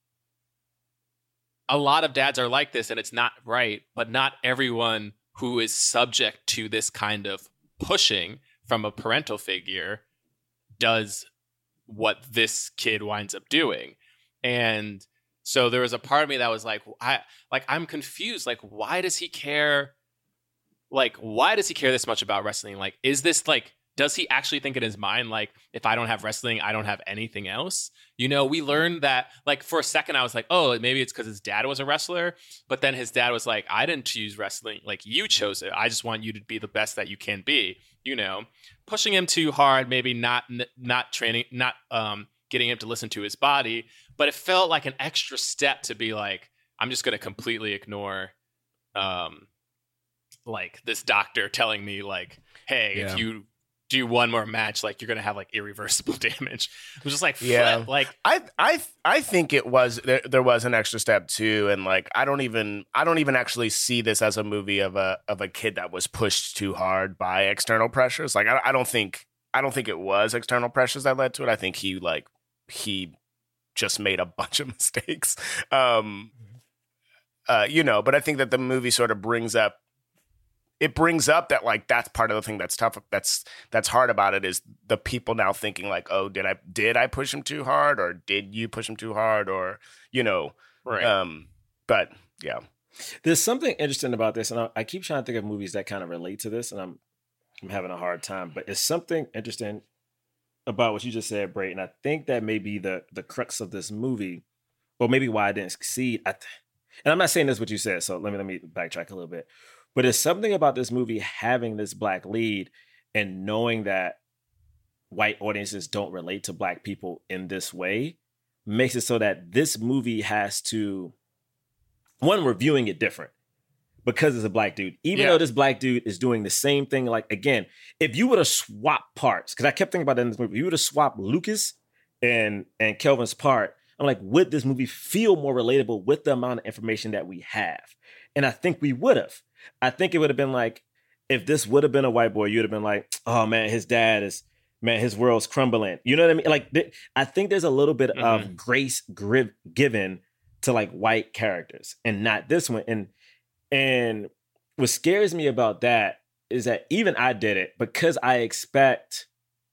A lot of dads are like this, and it's not right. But not everyone who is subject to this kind of pushing from a parental figure does what this kid winds up doing, and. So there was a part of me that was like, I like I'm confused. Like, why does he care? Like, why does he care this much about wrestling? Like, is this like, does he actually think in his mind, like, if I don't have wrestling, I don't have anything else? You know, we learned that, like, for a second, I was like, oh, maybe it's because his dad was a wrestler. But then his dad was like, I didn't choose wrestling. Like, you chose it. I just want you to be the best that you can be. You know, pushing him too hard, maybe not not training, not um. getting him to listen to his body, but it felt like an extra step to be like, I'm just going to completely ignore, um, like this doctor telling me like, hey, Yeah. if you do one more match, like you're going to have like irreversible damage. It was just like, Yeah, flip, like I, I, I think it was there. There was an extra step too, and like I don't even, I don't even actually see this as a movie of a of a kid that was pushed too hard by external pressures. Like I, I don't think, I don't think it was external pressures that led to it. I think he like. he just made a bunch of mistakes, um, uh, you know, but I think that the movie sort of brings up, it brings up that like, that's part of the thing that's tough. That's, that's hard about it is the people now thinking like, oh, did I, did I push him too hard or did you push him too hard or, you know, right. Um, but yeah, there's something interesting about this. And I, I keep trying to think of movies that kind of relate to this and I'm, I'm having a hard time, but it's something interesting about what you just said, Bray, and I think that may be the the crux of this movie, or maybe why I didn't succeed. I th- and I'm not saying this what you said, so let me let me backtrack a little bit. But it's something about this movie having this black lead and knowing that white audiences don't relate to black people in this way makes it so that this movie has to, one, we're viewing it different. Because it's a black dude, even Yeah. though this black dude is doing the same thing. Like, again, if you would have swapped parts, because I kept thinking about that in this movie, if you would have swapped Lucas and, and Kelvin's part, I'm like, would this movie feel more relatable with the amount of information that we have? And I think we would have. I think it would have been like, if this would have been a white boy, you'd have been like, oh man, his dad is, man, his world's crumbling. You know what I mean? Like, th- I think there's a little bit Mm-hmm. of grace gri- given to like white characters and not this one. And And what scares me about that is that even I did it because I expect,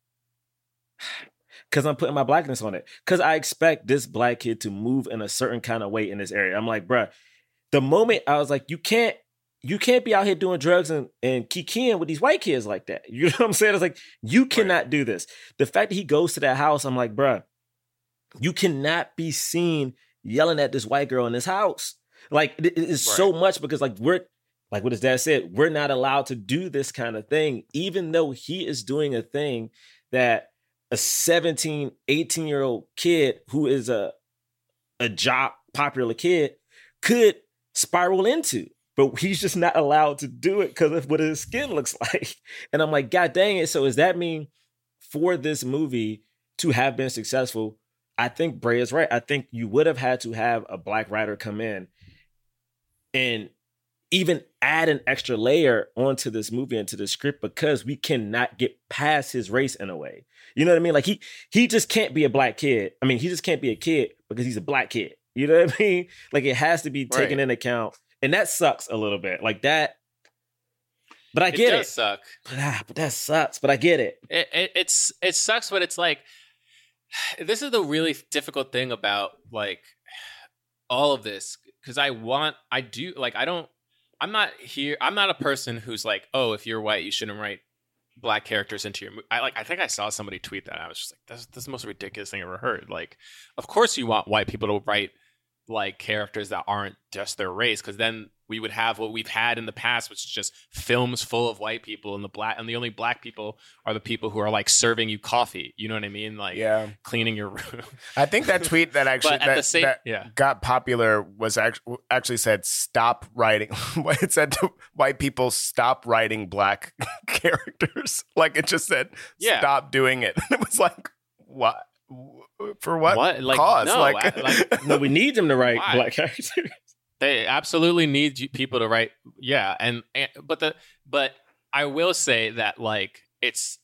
because I'm putting my blackness on it, because I expect this black kid to move in a certain kind of way in this area. I'm like, bruh, the moment I was like, you can't, you can't be out here doing drugs and, and kikiing with these white kids like that. You know what I'm saying? It's like, you cannot right. do this. The fact that he goes to that house, I'm like, bruh, you cannot be seen yelling at this white girl in this house. Like, it, it's right. so much because, like, we're, like what his dad said, we're not allowed to do this kind of thing, even though he is doing a thing that a seventeen, eighteen-year-old kid who is a, a job popular kid could spiral into. But he's just not allowed to do it because of what his skin looks like. And I'm like, God dang it. So does that mean for this movie to have been successful, I think Bray is right. I think you would have had to have a black writer come in and even add an extra layer onto this movie and to the script because we cannot get past his race in a way. You know what I mean? Like he he just can't be a black kid. I mean, he just can't be a kid because he's a black kid. You know what I mean? Like it has to be taken Right. into account. And that sucks a little bit. Like that. But I It get it. does suck. But, ah, but that sucks. But I get it. It, it it's it sucks, but it's like this is the really difficult thing about like all of this because I want I do like I don't I'm not here I'm not a person who's like, oh, if you're white you shouldn't write black characters into your movie. I like I think I saw somebody tweet that and I was just like, that's, that's the most ridiculous thing I ever heard. Like, of course you want white people to write like characters that aren't just their race, because then we would have what we've had in the past, which is just films full of white people, and the black and the only black people are the people who are like serving you coffee. You know what I mean? Like, yeah, cleaning your room. I think that tweet that actually But at that, the same- that yeah. got popular was actually actually said stop writing. It said to white people stop writing black characters. Like it just said Yeah. stop doing it. It was like what for what, What? Like, cause? no, like, I- like- No, we need them to write Why? black characters. They absolutely need you- people to write. Yeah, and, and but the but I will say that like it's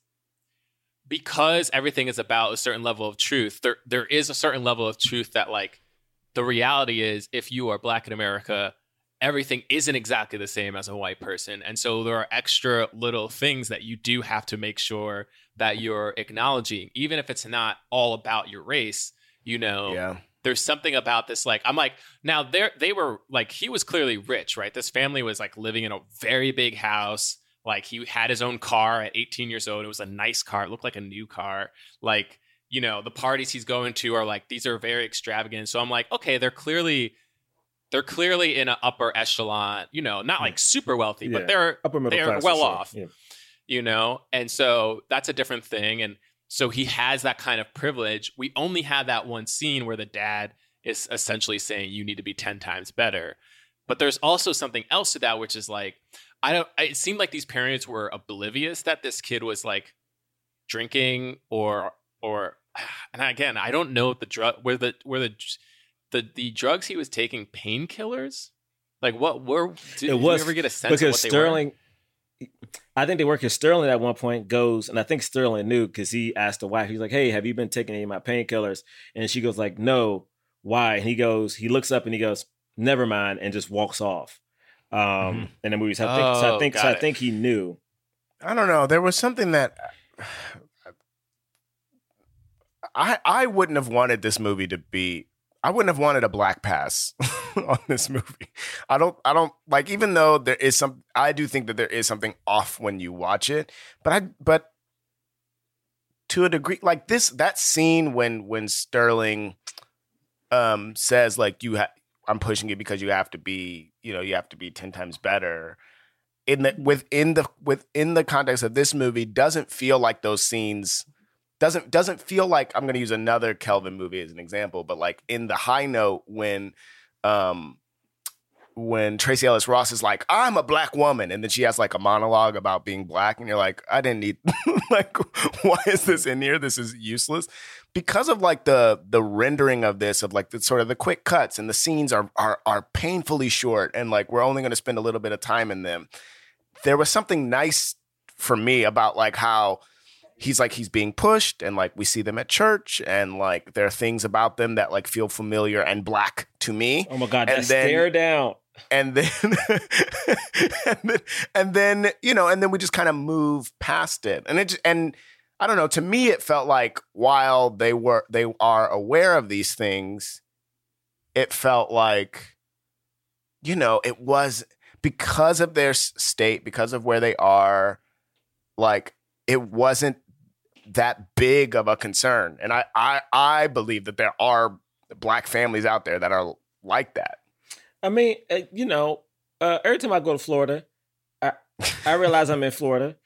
because everything is about a certain level of truth. There there is a certain level of truth that like the reality is if you are black in America, everything isn't exactly the same as a white person, and so there are extra little things that you do have to make sure that you're acknowledging, even if it's not all about your race. You know. Yeah. There's something about this, like, I'm like, now they they were like, he was clearly rich, right? This family was like living in a very big house. Like he had his own car at eighteen years old. It was a nice car. It looked like a new car. Like, you know, the parties he's going to are like, these are very extravagant. So I'm like, okay, they're clearly, they're clearly in an upper echelon, you know, not like super wealthy, Yeah. but they're, Upper middle they're class for well sure. off, Yeah. you know? And so that's a different thing. And so he has that kind of privilege. We only had that one scene where the dad is essentially saying you need to be ten times better. But there's also something else to that, which is like, I don't, it seemed like these parents were oblivious that this kid was like drinking or, or, and again, I don't know if the drug, were the, were the, the, the drugs he was taking painkillers? Like what were, did, It was did you ever get a sense of because what they Sterling. were? I think they work. Because Sterling at one point goes, and I think Sterling knew because he asked the wife. He's like, "Hey, have you been taking any of my painkillers?" And she goes like, "No." Why? And he goes, he looks up and he goes, "Never mind," and just walks off. Um, Mm-hmm. in the movie, so I think, so I Oh, think, so got I it. think he knew. I don't know. There was something that I I wouldn't have wanted this movie to be. I wouldn't have wanted a black pass on this movie. I don't. I don't like. Even though there is some, I do think that there is something off when you watch it. But I. But to a degree, like this, that scene when when Sterling um says like you have. I'm pushing it because you have to be. You know, you have to be ten times better. In the within the within the context of this movie, doesn't feel like those scenes. Doesn't doesn't feel like I'm going to use another Kelvin movie as an example, but like in The High Note when, um, when Tracy Ellis Ross is like, "I'm a black woman," and then she has like a monologue about being black, and you're like, I didn't need like, why is this in here? This is useless because of like the the rendering of this, of like the sort of the quick cuts, and the scenes are are are painfully short, and like we're only going to spend a little bit of time in them. There was something nice for me about like how. He's like, he's being pushed, and like we see them at church, and like there are things about them that like feel familiar and black to me. Oh my God, and that then, stare down. And then, and then, and then, you know, and then we just kind of move past it. And it, j- and I don't know, to me, it felt like while they were, they are aware of these things, it felt like, you know, it was because of their s- state, because of where they are, like it wasn't that big of a concern. And I, I, I believe that there are black families out there that are like that. I mean, uh, you know, uh, every time I go to Florida, I I realize I'm in Florida.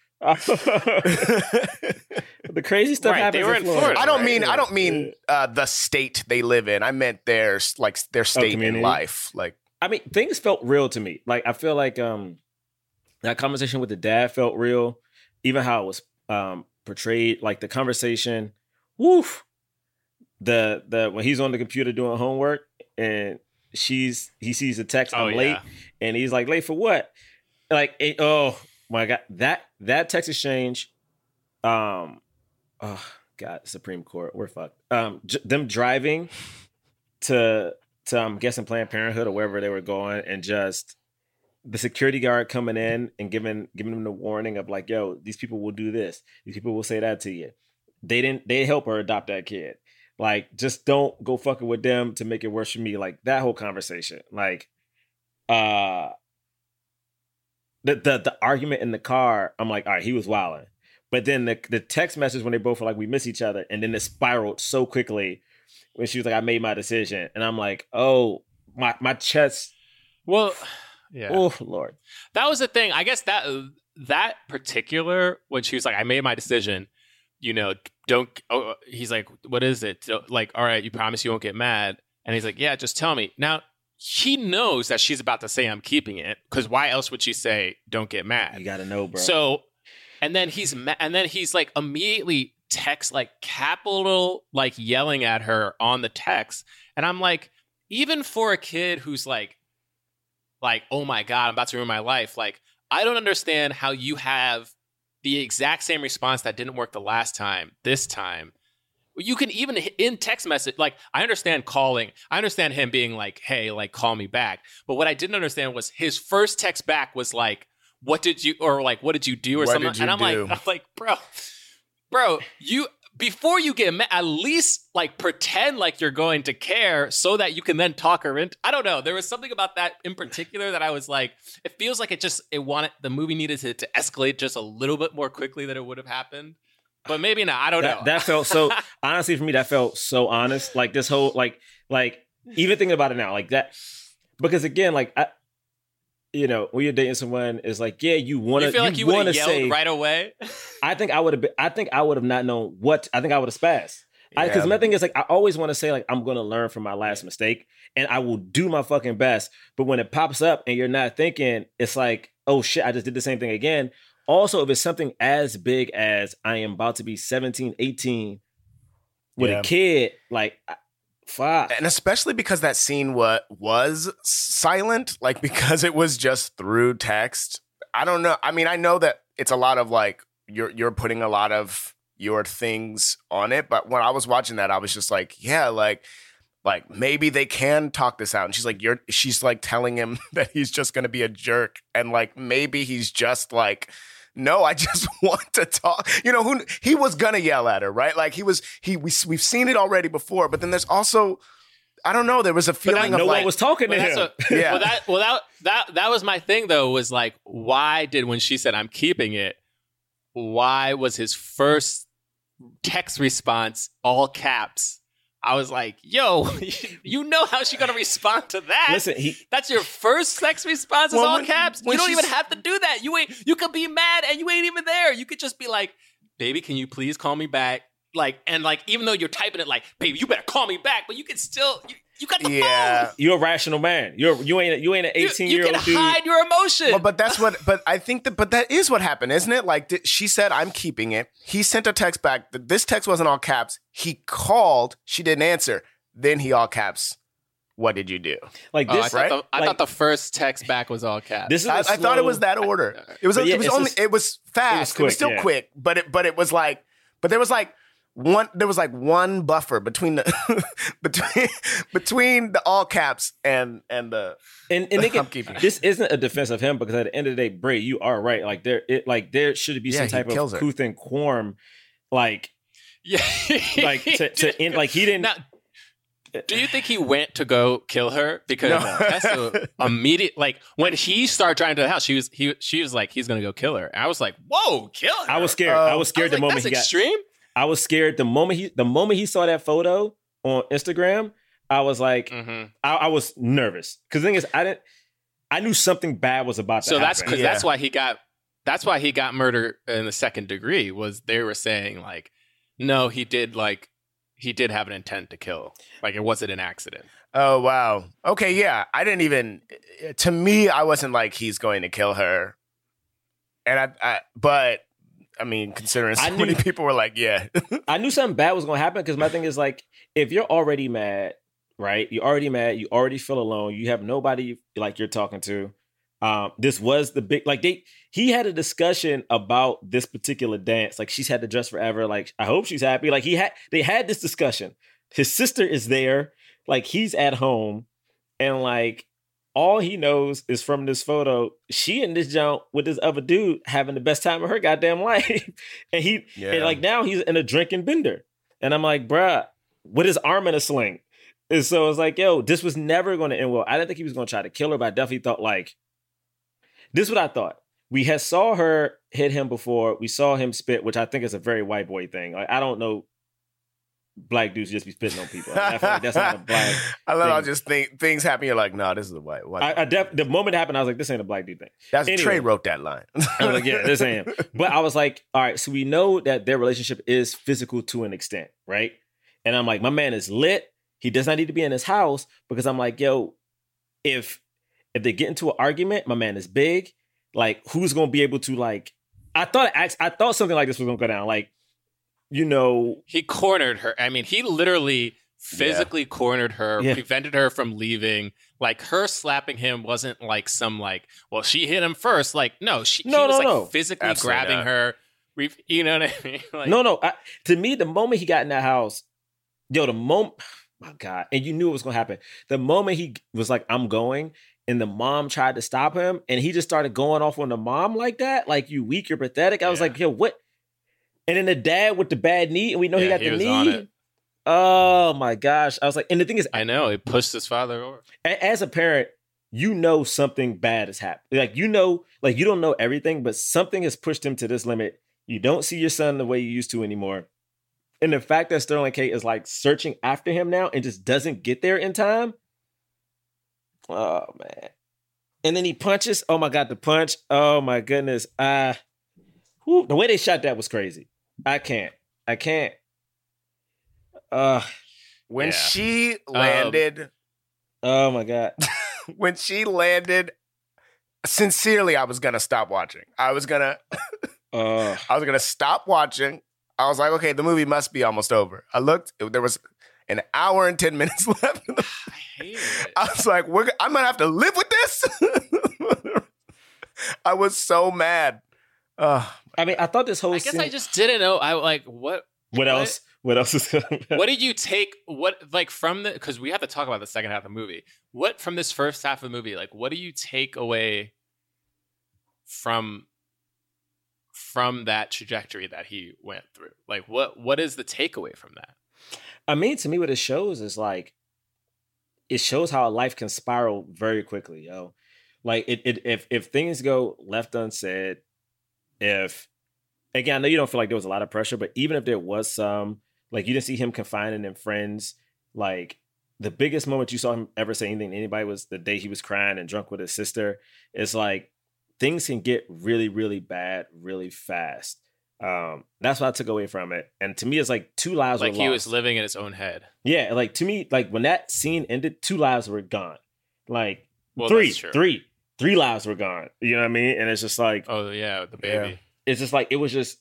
The crazy stuff Right, happens they were in in Florida. Florida, I don't right? mean I don't mean uh, the state they live in. I meant their s- like their state in community? life. Like I mean, things felt real to me. Like I feel like um, that conversation with the dad felt real. Even how it was um, portrayed, like the conversation. Woof. The the when he's on the computer doing homework and she's he sees a text, Oh, I'm late, yeah. and he's like, late for what? Like, it, oh my God, that that text exchange, um, oh God, Supreme Court, we're fucked. Um, j- them driving to to I'm guessing Planned Parenthood or wherever they were going, and just the security guard coming in and giving giving them the warning of like, yo, these people will do this. These people will say that to you. They didn't they help her adopt that kid. Like, just don't go fucking with them to make it worse for me. Like that whole conversation. Like uh the the the argument in the car, I'm like, all right, he was wilding. But then the the text message when they both were like, we miss each other, and then it spiraled so quickly when she was like, I made my decision. And I'm like, oh, my my chest. Well, yeah. Oh, Lord. That was the thing. I guess that that particular, when she was like, I made my decision, you know, don't, oh, he's like, what is it? Like, all right, you promise you won't get mad. And he's like, yeah, just tell me. Now, he knows that she's about to say I'm keeping it, because why else would she say, don't get mad? You got to know, bro. So, and then he's, ma- and then he's like immediately text like capital, like yelling at her on the text. And I'm like, even for a kid who's like, like, oh my God, I'm about to ruin my life. Like, I don't understand how you have the exact same response that didn't work the last time, this time. You can even in text message, like, I understand calling. I understand him being like, hey, like, call me back. But what I didn't understand was his first text back was like, what did you, or like, what did you do or what something? Did you and I'm do? like, I'm like, bro, bro, you, before you get mad, at least like pretend like you're going to care so that you can then talk her into. I don't know. There was something about that in particular that I was like, it feels like it just, it wanted, the movie needed to, to escalate just a little bit more quickly than it would have happened. But maybe not. I don't that, know. That felt so, honestly, for me, that felt so honest. Like this whole, like, like even thinking about it now, like that, because again, like, I, you know, when you're dating someone, it's like, yeah, you want to. You feel like you, you would have yelled say, right away. I think I would have been. I think I would have not known what. I think I would have spazzed. Because yeah. my thing is like, I always want to say like, I'm going to learn from my last mistake, and I will do my fucking best. But when it pops up and you're not thinking, it's like, oh shit, I just did the same thing again. Also, if it's something as big as I am about to be seventeen, eighteen with yeah. a kid, like. Fuck. And especially because that scene what was silent, like because it was just through text. I don't know. I mean, I know that it's a lot of like you're you're putting a lot of your things on it, but when I was watching that, I was just like, yeah, like like maybe they can talk this out. And she's like, you're she's like telling him that he's just gonna be a jerk, and like maybe he's just like, no, I just want to talk. You know, who he was gonna yell at her, right? Like he was, he we we've seen it already before. But then there's also, I don't know, there was a feeling no of like one was talking well, to him. A, yeah. Well, that well that that that was my thing though. Was like, why did when she said I'm keeping it? Why was his first text response all caps? I was like, yo, you know how she's going to respond to that. Listen, he, that's your first sex response is well, all when, caps. When you don't even have to do that. You ain't. You could be mad and you ain't even there. You could just be like, baby, can you please call me back? Like, and like, even though you're typing it like, baby, you better call me back, but you can still, you, you got the yeah. phone. You're a rational man. You're you ain't you ain't an eighteen year old dude. You can hide your emotion. Well, but that's what. But I think that. But that is what happened, isn't it? Like th- she said, "I'm keeping it." He sent a text back. This text wasn't all caps. He called. She didn't answer. Then he all caps. What did you do? Like oh, this, I right? Thought the, I like, thought the first text back was all caps. This is I, slow, I thought it was that order. It was. yeah, it was only. just, it was fast. It was, quick, it was still yeah. quick, but it. But it was like. But there was like one. There was like one buffer between the between between the all caps and and the. And and they can, this isn't a defense of him because at the end of the day, Bray, you are right. Like there, it like there should be yeah, some type of couth and quorum, like yeah, like to, to end. Like he didn't. Now, do you think he went to go kill her? Because No. that's a immediate. Like when he started driving to the house, she was he she was like, he's gonna go kill her. And I was like, whoa, kill her. I was scared. Uh, I was scared I was the like, moment that's he got. extreme. I was scared the moment he the moment he saw that photo on Instagram. I was like, Mm-hmm. I, I was nervous because the thing is, I didn't. I knew something bad was about to So happen. that's because Yeah. that's why he got that's why he got murdered in the second degree. Was they were saying like, no, he did like he did have an intent to kill. Like it wasn't an accident. Oh wow. Okay, yeah. I didn't even. To me, I wasn't like he's going to kill her, and I. I but I mean, considering so I knew- many people were like, yeah. I knew something bad was going to happen because my thing is like, if you're already mad, right? You're already mad. You already feel alone. You have nobody like you're talking to. Um, this was the big like they. He had a discussion about this particular dance. Like she's had to dress forever. Like I hope she's happy. Like he had. They had this discussion. His sister is there. Like he's at home. And like, all he knows is from this photo, she in this jump with this other dude having the best time of her goddamn life. and he, Yeah. and like now he's in a drinking bender. And I'm like, bruh, with his arm in a sling. And so it's like, yo, this was never going to end well. I didn't think he was going to try to kill her, but I definitely thought like, this is what I thought. We had saw her hit him before. We saw him spit, which I think is a very white boy thing. Like, I don't know black dudes just be spitting on people. I feel like that's not a black I love thing. how just think, things happen. You're like, no, this is a white. white I, I def- the moment it happened, I was like, this ain't a black dude thing. That's Anyway. Trey wrote that line. I was like, yeah, this ain't him. But I was like, all right, so we know that their relationship is physical to an extent, right? And I'm like, my man is lit. He does not need to be in his house because I'm like, yo, if if they get into an argument, my man is big. Like, who's gonna be able to like? I thought I, I thought something like this was gonna go down. Like, you know, he cornered her. I mean, he literally physically yeah. cornered her, yeah. prevented her from leaving. Like, her slapping him wasn't like some like, well, she hit him first. Like, no, she no, he was no, like no. physically Absolutely grabbing not. her. You know what I mean? Like, no, no. I, to me, the moment he got in that house, yo, the moment, my God, and you knew it was gonna happen. The moment he was like, "I'm going," and the mom tried to stop him, and he just started going off on the mom like that, like, "You weak, you're pathetic." I was Yeah. like, "Yo, what?" And then the dad with the bad knee, and we know Yeah, he got he the was on knee. it. Oh my gosh! I was like, and the thing is, I know he pushed his father over. a- as a parent, you know something bad has happened. Like, you know, like you don't know everything, but something has pushed him to this limit. You don't see your son the way you used to anymore. And the fact that Sterling K is like searching after him now and just doesn't get there in time. Oh man. And then he punches. Oh my God, the punch. Oh my goodness. Uh, whew, the way they shot that was crazy. I can't. I can't. Uh, When Yeah. she landed, oh my God. when she landed, sincerely, I was gonna stop watching. I was gonna, Uh, I was gonna stop watching. I was like, okay, the movie must be almost over. I looked; it- there was an hour and ten minutes left. I hate it. I was like, we're, I'm gonna have to live with this. I was so mad. Uh, I mean, I thought this whole I guess scene, I just didn't know. I like what. what else? What else is going on? What did you take? What like from the? Because we have to talk about the second half of the movie. What from this first half of the movie? Like, what do you take away from from that trajectory that he went through? Like, what what is the takeaway from that? I mean, to me, what it shows is like, it shows how a life can spiral very quickly, yo. Like, it, it if if things go left unsaid, if again, I know you don't feel like there was a lot of pressure, but even if there was some, like, you didn't see him confining in friends. Like, the biggest moment you saw him ever say anything to anybody was the day he was crying and drunk with his sister. It's like things can get really, really bad really fast. Um, that's what I took away from it. And to me, it's like two lives Like were he lost. was living in his own head. Yeah, like to me, like when that scene ended, two lives were gone. Like Well, three, that's true. three, three lives were gone. You know what I mean? And it's just like, Oh yeah, the baby. Yeah. it's just like, it was just,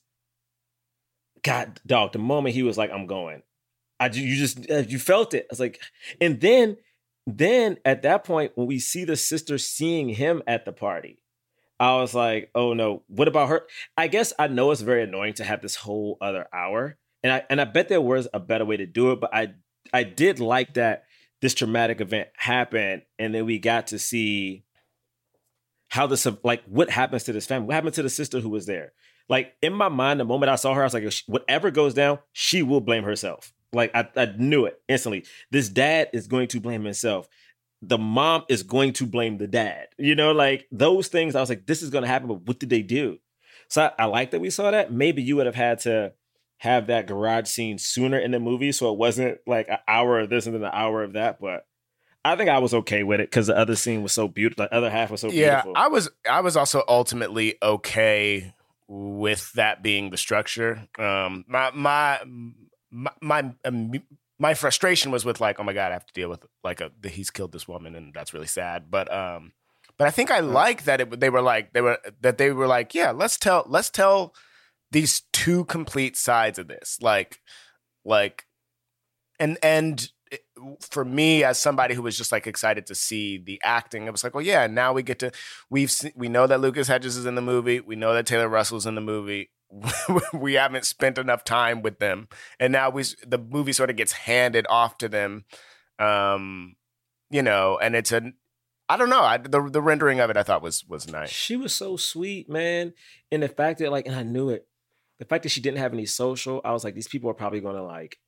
God, dog, the moment he was like, I'm going, I, you just, uh, you felt it. I was like, and then, then at that point, when we see the sister seeing him at the party, I was like, oh no, what about her? I guess I know it's very annoying to have this whole other hour. And I, and I bet there was a better way to do it, but I, I did like that this traumatic event happened. And then we got to see how this, like, what happens to this family? What happened to the sister who was there? Like, in my mind, the moment I saw her, I was like, whatever goes down, she will blame herself. Like, I, I knew it instantly. This dad is going to blame himself. The mom is going to blame the dad. You know, like, those things, I was like, this is going to happen, but what did they do? So I, I like that we saw that. Maybe you would have had to have that garage scene sooner in the movie so it wasn't like an hour of this and then an hour of that, but I think I was okay with it because the other scene was so beautiful. The other half was so yeah, beautiful. I was. I was also ultimately okay with that being the structure. Um, my my my my, um, my frustration was with like, oh my God, I have to deal with like a he's killed this woman and that's really sad. But um, but I think I like that it. They were like they were that they were like, yeah, let's tell let's tell these two complete sides of this. Like like and and. For me, as somebody who was just like excited to see the acting, it was like, well, yeah, now we get to, we've seen, we know that Lucas Hedges is in the movie. We know that Taylor Russell's in the movie. We haven't spent enough time with them. And now we, the movie sort of gets handed off to them. Um, you know, and it's a, I don't know, I, the the rendering of it I thought was was nice. She was so sweet, man, and the fact that like, and I knew it, the fact that she didn't have any social, I was like, these people are probably gonna like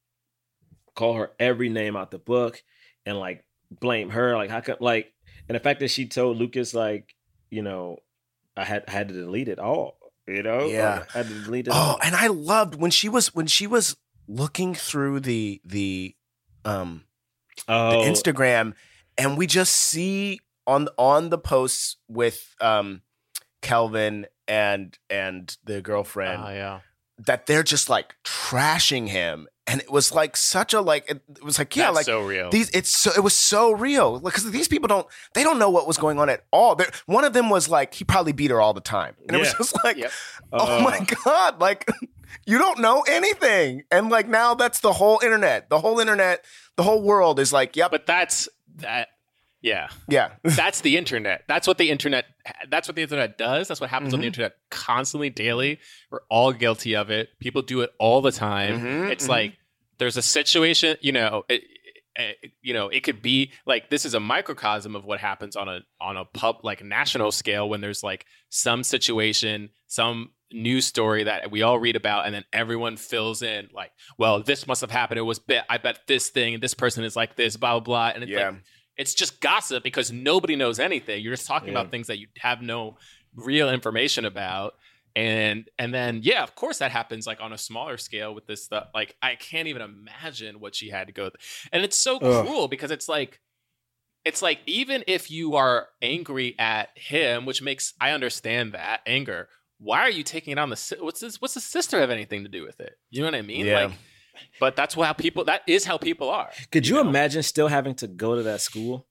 call her every name out the book and like blame her, like how come, like, and the fact that she told Lucas like, you know, I had I had to delete it all, you know, Yeah, like, I had to delete it. Oh, all. and I loved when she was when she was looking through the the um oh. the Instagram, and we just see on on the posts with um Kelvin and and the girlfriend, Oh, yeah. that they're just like trashing him, and it was like such a like it, it was like yeah That's like so real. these it's so it was so real because these people don't they don't know what was going on at all. They're, one of them was like he probably beat her all the time, and it was Yeah. just like Yep. oh Uh. my god, like you don't know anything, and like now that's the whole internet, the whole internet, the whole world is like yep, But that's that. Yeah. yeah, That's the internet. That's what the internet. That's what the internet does. That's what happens on the Mm-hmm. internet constantly, daily. We're all guilty of it. People do it all the time. Mhm, it's mhm. like there's a situation. You know, it, it, you know, it could be like this is a microcosm of what happens on a on a pub like national scale when there's like some situation, some news story that we all read about, and then everyone fills in like, well, this must have happened. It was bet. I bet this thing, and this person is like this, blah blah blah, and it's Yeah. like. It's just gossip because nobody knows anything. You're just talking Yeah. about things that you have no real information about. And and then, yeah, of course that happens like on a smaller scale with this stuff. Like, I can't even imagine what she had to go through. And it's so Ugh. cruel because it's like, it's like, even if you are angry at him, which makes, I understand that anger, why are you taking it on the, si- what's this, what's the sister have anything to do with it? You know what I mean? Yeah. Like, but that's how people, that is how people are. Could you, know? imagine still having to go to that school?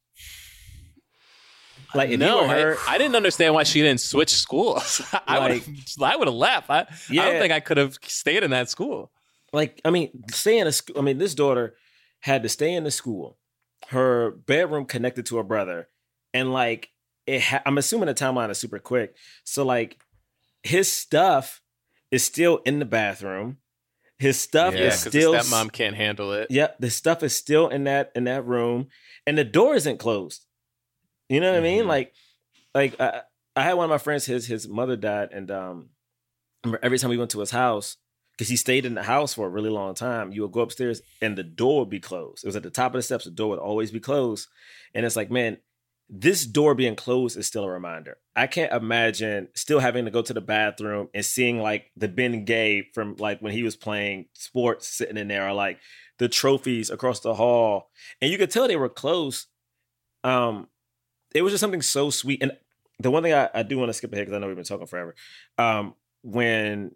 Like if no, you were her, I, I didn't understand why she didn't switch schools. I Like- would I would have left. I, I Yeah. don't think I could have stayed in that school. like I mean, stay in a school. I mean, this daughter had to stay in the school. Her bedroom connected to her brother, and like it. Ha- I'm assuming the timeline is super quick. So like his stuff is still in the bathroom. His stuff Yeah, is because still the stepmom can't handle it. Yep, the stuff is still in that in that room, and the door isn't closed. You know what I mean? Mm-hmm. Like, like I, I had one of my friends. His his mother died, and um, remember every time we went to his house, because he stayed in the house for a really long time, you would go upstairs and the door would be closed. It was at the top of the steps. The door would always be closed, and it's like, man, this door being closed is still a reminder. I can't imagine still having to go to the bathroom and seeing like the Ben Gay from like when he was playing sports sitting in there, or like the trophies across the hall, and you could tell they were close. Um, it was just something so sweet. And the one thing I, I do want to skip ahead because I know we've been talking forever. Um, when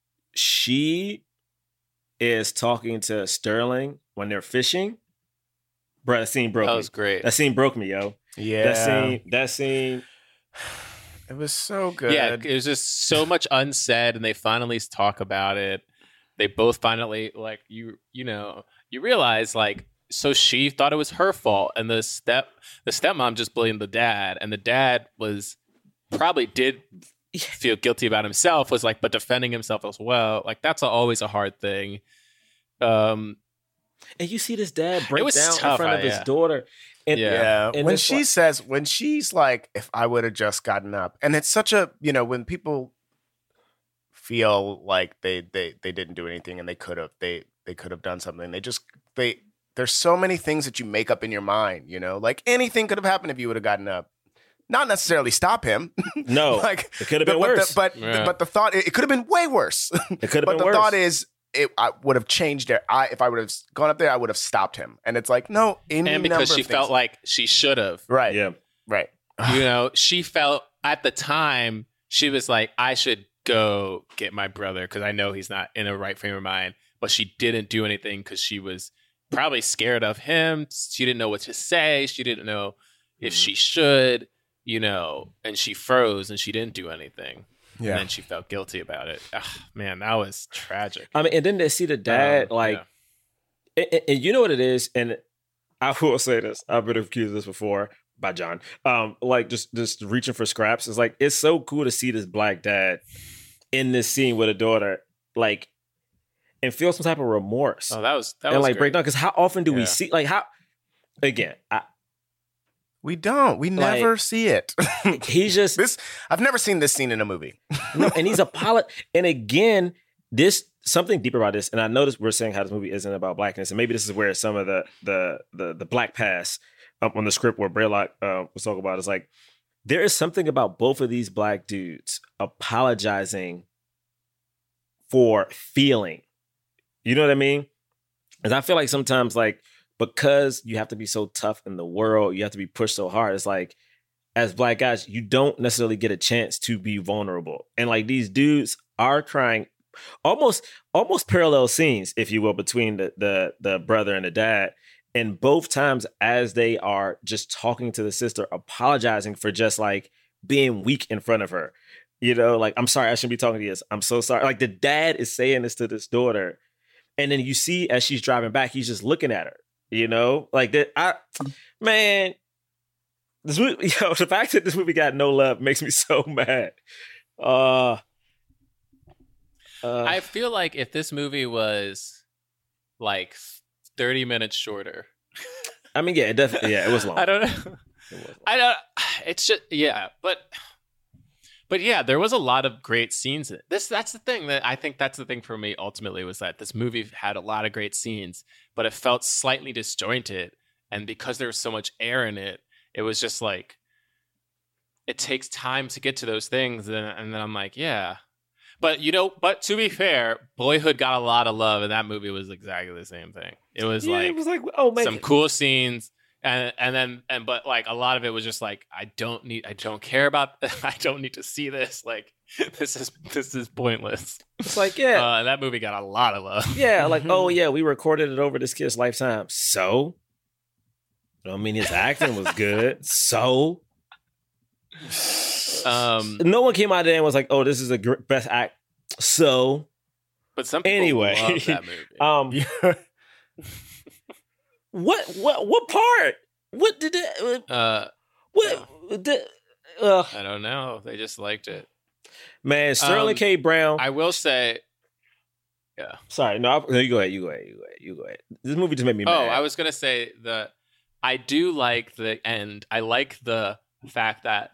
she is talking to Sterling when they're fishing, bro, that scene broke That me. was great. That scene broke me, yo. yeah. That scene, that scene. It was so good. Yeah, it was just so much unsaid, and they finally talk about it. They both finally like you. You know, you realize like. So she thought it was her fault, and the step the stepmom just blamed the dad, and the dad was probably did feel guilty about himself, was like, but defending himself as well. Like that's a, always a hard thing. Um, And you see this dad break It was down tough, in front of I- his yeah. daughter. And, Yeah. Yeah, and when it's she like- says, when she's like, if I would have just gotten up, and it's such a, you know, when people feel like they they they didn't do anything and they could have, they they could have done something. They just they there's so many things that you make up in your mind, you know, like anything could have happened if you would have gotten up. Not necessarily stop him. No, like it could have been but, worse. But the, but, Yeah. but the thought, it, it could have been way worse. It could have But been the worse. thought is, it I would have changed it. I if I would have gone up there, I would have stopped him. And it's like, no, any and number because she of felt things. like she should have. right, yeah. right. You know, she felt at the time she was like, I should go get my brother because I know he's not in a right frame of mind. But she didn't do anything because she was probably scared of him. She didn't know what to say. She didn't know if she should, you know, and she froze and she didn't do anything. Yeah. And then she felt guilty about it. Ugh, man, that was tragic. I mean, and then they see the dad, Um, like, yeah. and, and you know what it is, and I will say this, I've been accused of this before by John, um, like just just reaching for scraps. It's like, it's so cool to see this black dad in this scene with a daughter, like, and feel some type of remorse. Oh, that was that and was like great. break down, because how often do we Yeah. see, like, how, again, I, We don't. We Like, never see it. He's just this. I've never seen this scene in a movie. no, and he's a pilot. And again, this something deeper about this. And I noticed we're saying how this movie isn't about blackness, and maybe this is where some of the the the the black pass up on the script where Braylock uh, was talking about is like there is something about both of these black dudes apologizing for feeling. You know what I mean? And I feel like sometimes like. Because you have to be so tough in the world, you have to be pushed so hard. It's like, as black guys, you don't necessarily get a chance to be vulnerable. And like these dudes are crying, almost almost parallel scenes, if you will, between the the the brother and the dad. And both times as they are just talking to the sister, apologizing for just like being weak in front of her. You know, like, I'm sorry, I shouldn't be talking to you. I'm so sorry. Like the dad is saying this to this daughter. And then you see as she's driving back, he's just looking at her. You know, like that. I, man, this movie, yo, the fact that this movie got no love makes me so mad. Uh, uh, I feel like if this movie was like thirty minutes shorter, I mean, yeah, it definitely, yeah, it was long. I don't know. I don't. It's just yeah, but but yeah, there was a lot of great scenes. In it. This that's the thing that I think that's the thing for me ultimately was that this movie had a lot of great scenes, but it felt slightly disjointed, and because there was so much air in it, it was just like it takes time to get to those things, and, and then I'm like, yeah. But you know, but to be fair, Boyhood got a lot of love, and that movie was exactly the same thing. It was yeah, like it was like oh man, some cool scenes. And and then and but like a lot of it was just like I don't need I don't care about I don't need to see this, like this is this is pointless. It's like yeah, uh, that movie got a lot of love. Yeah, like oh yeah, we recorded it over this kid's lifetime. So I mean his acting was good. So um, no one came out there and was like oh this is a gr- best act. So but some people anyway, love that movie. um. What what what part? What did it? Uh, what? Yeah. The, uh, I don't know. They just liked it. Man, Sterling um, K. Brown. I will say, yeah. Sorry, no, I, no. You go ahead. You go ahead. You go ahead. You go ahead. This movie just made me mad. Oh, I was gonna say the. I do like the end. I like the fact that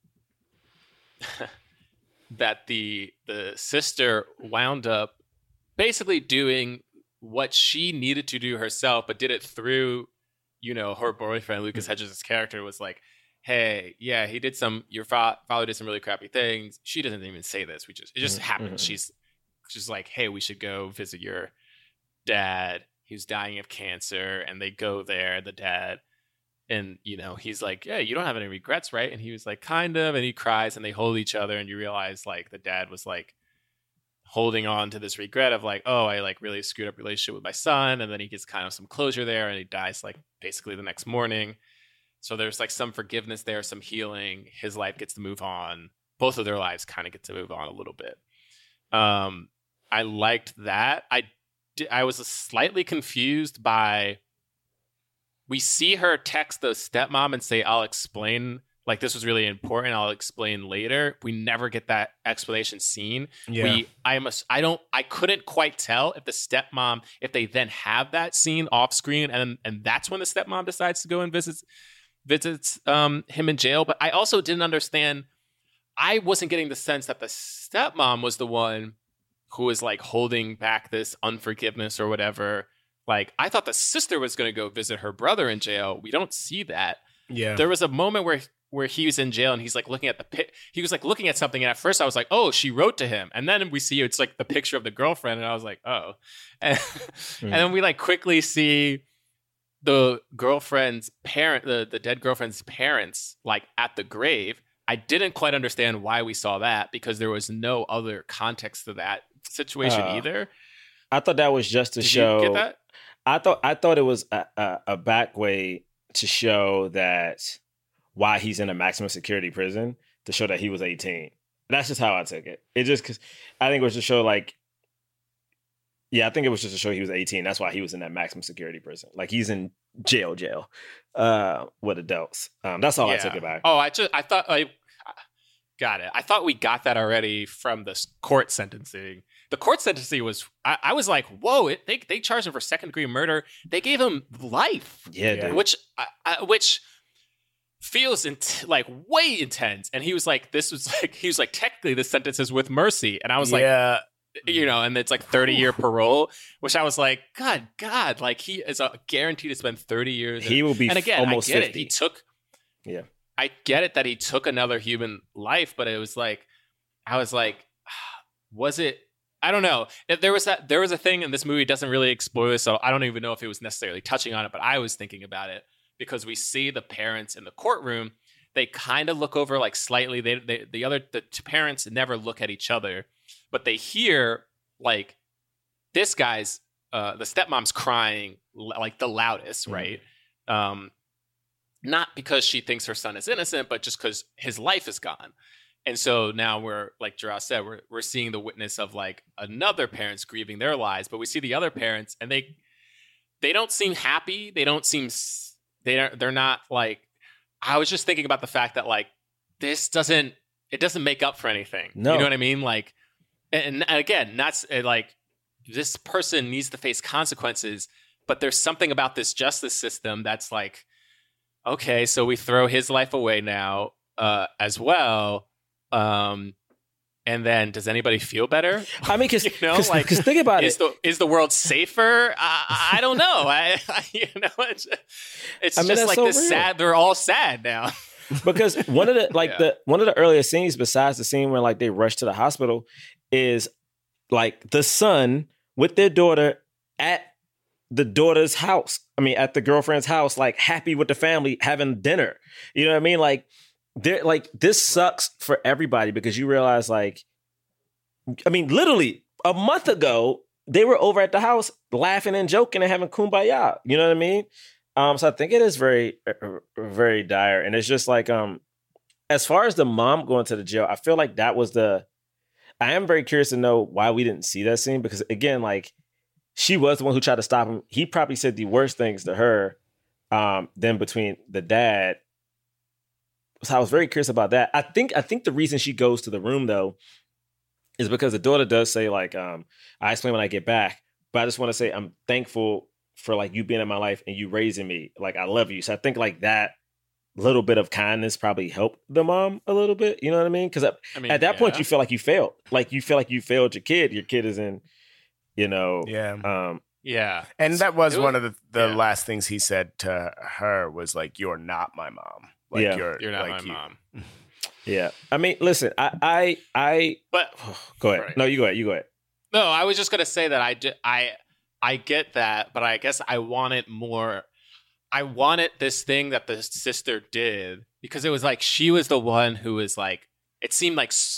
that the the sister wound up basically doing what she needed to do herself, but did it through, you know, her boyfriend, Lucas Hedges' character was like, hey, yeah, he did some, your fa- father did some really crappy things. She doesn't even say this. We just, it just mm-hmm. happened. She's, she's like, hey, we should go visit your dad. He was dying of cancer. And they go there, the dad, and, you know, he's like, yeah, you don't have any regrets, right? And he was like, kind of, and he cries and they hold each other. And you realize like the dad was like, holding on to this regret of like, oh, I like really screwed up relationship with my son. And then he gets kind of some closure there and he dies like basically the next morning. So there's like some forgiveness there, some healing. His life gets to move on. Both of their lives kind of get to move on a little bit. Um, I liked that. I, di- I was slightly confused by, we see her text the stepmom and say, I'll explain. Like, this was really important. I'll explain later. We never get that explanation scene. Yeah. We, I must, I don't, I couldn't quite tell if the stepmom, if they then have that scene off screen, and and that's when the stepmom decides to go and visits visits um, him in jail. But I also didn't understand. I wasn't getting the sense that the stepmom was the one who was like holding back this unforgiveness or whatever. Like, I thought the sister was going to go visit her brother in jail. We don't see that. Yeah. There was a moment where. where he was in jail and he's like looking at the pic. He was like looking at something. And at first I was like, oh, she wrote to him. And then we see it's like the picture of the girlfriend. And I was like, oh. And, mm. and then we like quickly see the girlfriend's parent, the, the dead girlfriend's parents, like at the grave. I didn't quite understand why we saw that because there was no other context to that situation uh, either. I thought that was just to Did show. You get that? I thought, I thought it was a, a, a back way to show that why he's in a maximum security prison, to show that he was eighteen. That's just how I took it. It just, cause I think it was to show like, yeah, I think it was just to show he was eighteen. That's why he was in that maximum security prison. Like he's in jail, jail, uh, with adults. Um, that's all yeah. I took it back. Oh, I just, I thought I got it. I thought we got that already from the court sentencing. The court sentencing was, I, I was like, whoa, it, they, they charged him for second degree murder. They gave him life. Yeah, dude. Which, I, I, which, feels int- like way intense. And he was like, this was like, he was like, technically this sentence is with mercy. And I was yeah. like, you know, and it's like thirty year parole, which I was like, God, God, like he is a guaranteed to spend thirty years. He will be and again, almost I get fifty. it. He took, yeah, I get it that he took another human life, but it was like, I was like, was it, I don't know. If there was that, there was a thing in this movie, doesn't really explore this, so I don't even know if it was necessarily touching on it, but I was thinking about it because we see the parents in the courtroom. They kind of look over like slightly. They, they, the other, the two parents never look at each other, but they hear like this guy's, uh, the stepmom's crying like the loudest, right? Mm-hmm. Um, not because she thinks her son is innocent, but just because his life is gone. And so now we're, like Gerard said, we're we're seeing the witness of like another parent's grieving their lives, but we see the other parents and they they don't seem happy. They don't seem they are they're not like. I was just thinking about the fact that like this doesn't it doesn't make up for anything. No. You know what I mean? Like, and, and again, that's like this person needs to face consequences, but there's something about this justice system that's like, okay, so we throw his life away now uh, as well. Um, and then does anybody feel better? I mean, because you know, cause, like, cause think about is it. The, is the world safer? I, I don't know. I, I you know, it's, it's I mean, just that's like so this real. sad. They're all sad now. Because one of the like Yeah. the one of the earlier scenes, besides the scene where like they rush to the hospital, is like the son with their daughter at the daughter's house. I mean, at the girlfriend's house, like happy with the family having dinner. You know what I mean? Like they're like this sucks for everybody because you realize like, I mean, literally a month ago they were over at the house laughing and joking and having kumbaya. You know what I mean? Um, so I think it is very, very dire. And it's just like, um, as far as the mom going to the jail, I feel like that was the, I am very curious to know why we didn't see that scene. Because again, like she was the one who tried to stop him. He probably said the worst things to her um, than between the dad. So I was very curious about that. I think, I think the reason she goes to the room though, is because the daughter does say like, um, I explain when I get back, but I just want to say I'm thankful for like you being in my life and you raising me. Like, I love you. So I think like that little bit of kindness probably helped the mom a little bit. You know what I mean? Because I mean, at that yeah. point you feel like you failed. Like you feel like you failed your kid. Your kid is in, you know. Yeah. Um, yeah. And that was, It was- one of the, the yeah. last things he said to her was like, "You're not my mom. Like Yeah. you're, You're not like my you." mom. yeah. I mean, listen, I, I, I, But go ahead. Right. No, you go ahead. You go ahead. no, I was just gonna say that I ju- I I get that, but I guess I wanted more. I wanted this thing that the sister did because it was like she was the one who was like. It seemed like s-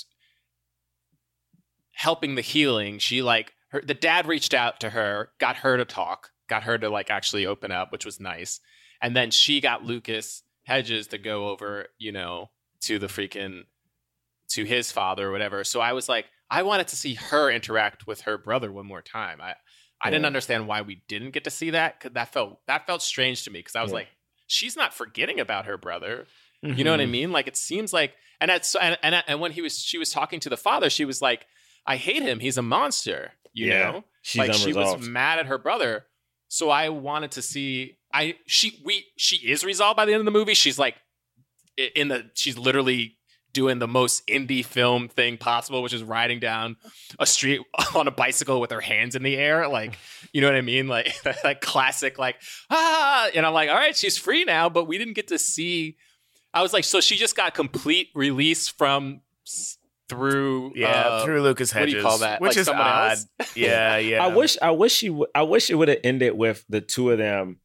helping the healing. She like her. The dad reached out to her, got her to talk, got her to like actually open up, which was nice. And then she got Lucas Hedges to go over, you know, to the freaking to his father or whatever. So I was like, I wanted to see her interact with her brother one more time. I, I didn't Yeah. understand why we didn't get to see that because that felt that felt strange to me because I was Yeah. like, she's not forgetting about her brother. You know what I mean? Like it seems like, and that's and, and and when he was, she was talking to the father. She was like, I hate him. He's a monster. You Yeah. know, She's like she was unresolved. mad at her brother. So I wanted to see. I she we she is resolved by the end of the movie. She's like i- in the she's literally doing the most indie film thing possible, which is riding down a street on a bicycle with her hands in the air. Like, you know what I mean? Like like classic, like, ah, and I'm like, all right, she's free now, but we didn't get to see. I was like, so she just got complete release from s- through Yeah, uh, through Lucas What Hedges. do you call that? Which Like is someone odd. else? Yeah, yeah. I wish, I wish she, w- I wish it would have ended with the two of them,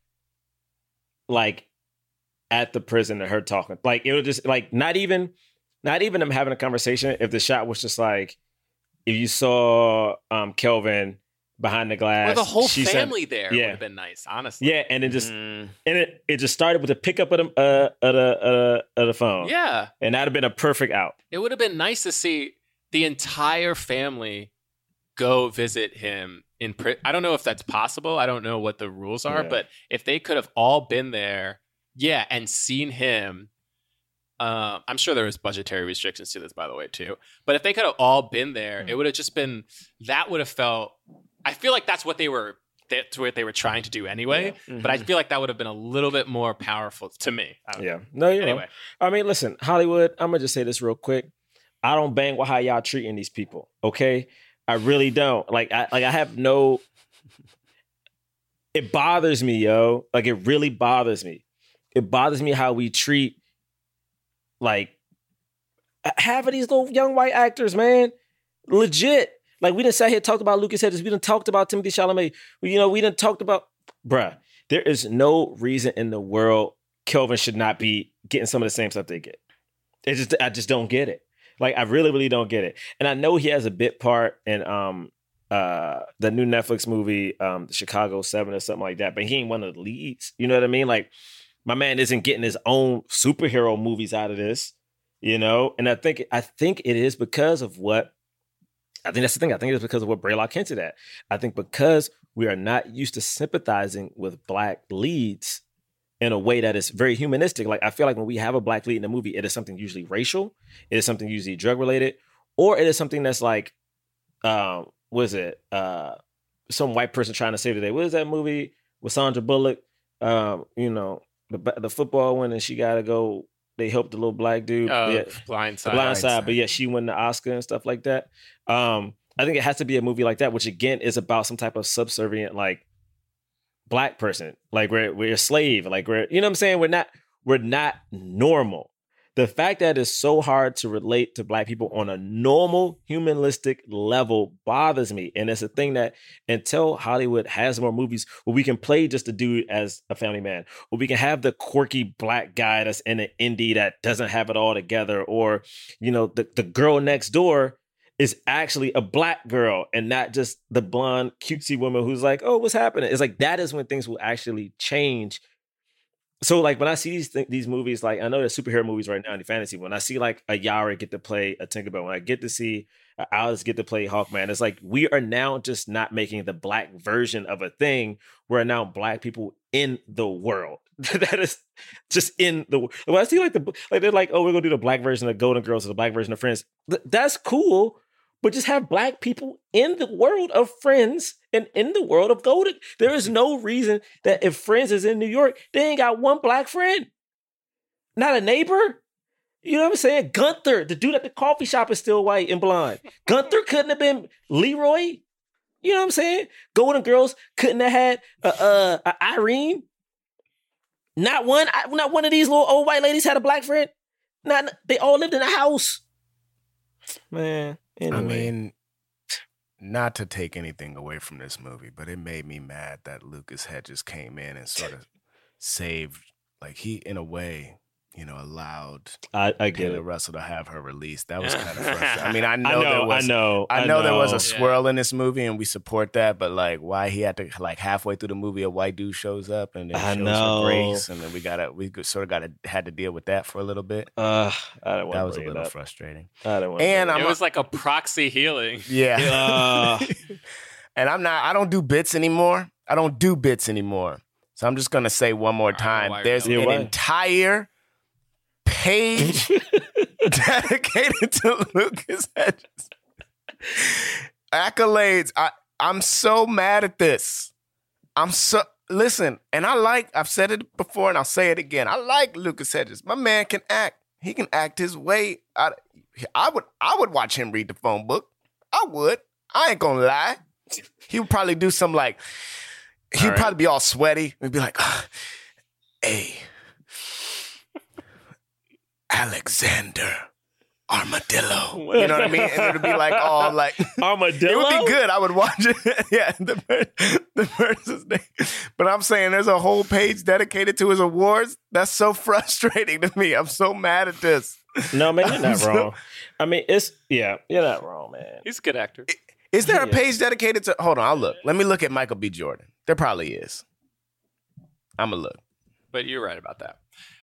like at the prison and her talking. Like it would just like not even, not even them having a conversation. If the shot was just like, if you saw um Kelvin behind the glass, Or the whole she said- family there Yeah. would have been nice, honestly. Yeah, and it just Mm. and it, it just started with the pickup of the uh of the uh, of the phone. Yeah. and that'd have been a perfect out. It would have been nice to see the entire family go visit him in pri- I don't know if that's possible. I don't know what the rules are, Yeah. but if they could have all been there, yeah, and seen him, uh, I'm sure there was budgetary restrictions to this, by the way, too. But if they could have all been there, it would have just been, that would have felt, I feel like that's what they were that's what they were trying to do anyway. Yeah. Mm-hmm. But I feel like that would have been a little bit more powerful to me. I don't Yeah. know. No, you Anyway. know. I mean, listen, Hollywood, I'm going to just say this real quick. I don't bang with how y'all treating these people, okay? I really don't. Like, I like I have no... It bothers me, yo. Like, it really bothers me. It bothers me how we treat, like, half of these little young white actors, man. Legit. Like, we done sat here talked about Lucas Hedges. We done talked about Timothy Chalamet. You know, we done talked about... Bruh, there is no reason in the world Kelvin should not be getting some of the same stuff they get. It just, I just don't get it. Like, I really, really don't get it. And I know he has a bit part in um uh the new Netflix movie, um, the Chicago Seven or something like that, but he ain't one of the leads. You know what I mean? Like, my man isn't getting his own superhero movies out of this, you know? And I think I think it is because of what I think that's the thing. I think it's because of what Braylock hinted at. I think because we are not used to sympathizing with black leads in a way that is very humanistic. Like, I feel like when we have a black lead in a movie, it is something usually racial, it is something usually drug related, or it is something that's like, um, what is it? Uh, some white person trying to save the day. What is that movie with Sandra Bullock? Um, you know, the the football one, and she got to go. They helped the little black dude. Uh, yeah. Blind Side. Blind Side, but yeah, she won the Oscar and stuff like that. Um, I think it has to be a movie like that, which again is about some type of subservient, like, black person. Like, we're we're a slave. Like, we're, you know what I'm saying? We're not we're not normal. The fact that it's so hard to relate to black people on a normal, humanistic level bothers me. And it's a thing that until Hollywood has more movies where we can play just a dude as a family man, or we can have the quirky black guy that's in an indie that doesn't have it all together, or, you know, the, the girl next door is actually a black girl and not just the blonde, cutesy woman who's like, oh, what's happening? It's like, that is when things will actually change. So, like, when I see these th- these movies, like, I know there's superhero movies right now in the fantasy. When I see, like, a Yara get to play a Tinkerbell, when I get to see uh, Alice get to play Hawkman, it's like, we are now just not making the black version of a thing. We're now black people in the world. That is just in the world. When I see, like, the like they're like, oh, we're going to do the black version of Golden Girls or the black version of Friends. Th- that's cool. But just have black people in the world of Friends and in the world of Golden. There is no reason that if Friends is in New York, they ain't got one black friend. Not a neighbor. You know what I'm saying? Gunther, the dude at the coffee shop, is still white and blonde. Gunther couldn't have been Leroy. You know what I'm saying? Golden Girls couldn't have had uh, uh, uh, Irene. Not one, not one of these little old white ladies had a black friend. Not, they all lived in a house. Man. Anyway. I mean, not to take anything away from this movie, but it made me mad that Lucas Hedges came in and sort of saved, like, he, in a way, you know, allowed I, I get Taylor it. Russell to have her released. That was kind of frustrating. I mean, I know, I know, there was, I know, I I know, there know. was a Yeah. swirl in this movie, and we support that. But like, why he had to, like, halfway through the movie, a white dude shows up and then I shows know. her grace, and then we gotta, we sort of got to had to deal with that for a little bit. Uh, I don't want that to was a bring it little up. frustrating. I don't want. And to I'm It was like a proxy healing. Yeah. Uh, And I'm not, I don't do bits anymore. I don't do bits anymore. So I'm just going to say one more time. why you're There's doing an that. entire page dedicated to Lucas Hedges. Accolades. I, I'm so mad at this. I'm so, listen, and I like, I've said it before and I'll say it again. I like Lucas Hedges. My man can act. He can act his way out. I would, I would watch him read the phone book. I would. I ain't gonna lie. He would probably do some like, he'd right. probably be all sweaty and be like, ah, hey, Alexander Armadillo. You know what I mean? And it would be like all like, Armadillo? it would be good. I would watch it. Yeah, the, the person's name. But I'm saying there's a whole page dedicated to his awards. That's so frustrating to me. I'm so mad at this. No, man, you're I'm not so- wrong. I mean, it's, yeah, you're not wrong, man. He's a good actor. Is there a Yeah. page dedicated to, hold on, I'll look. Let me look at Michael B. Jordan. There probably is. I'm going to look. But you're right about that.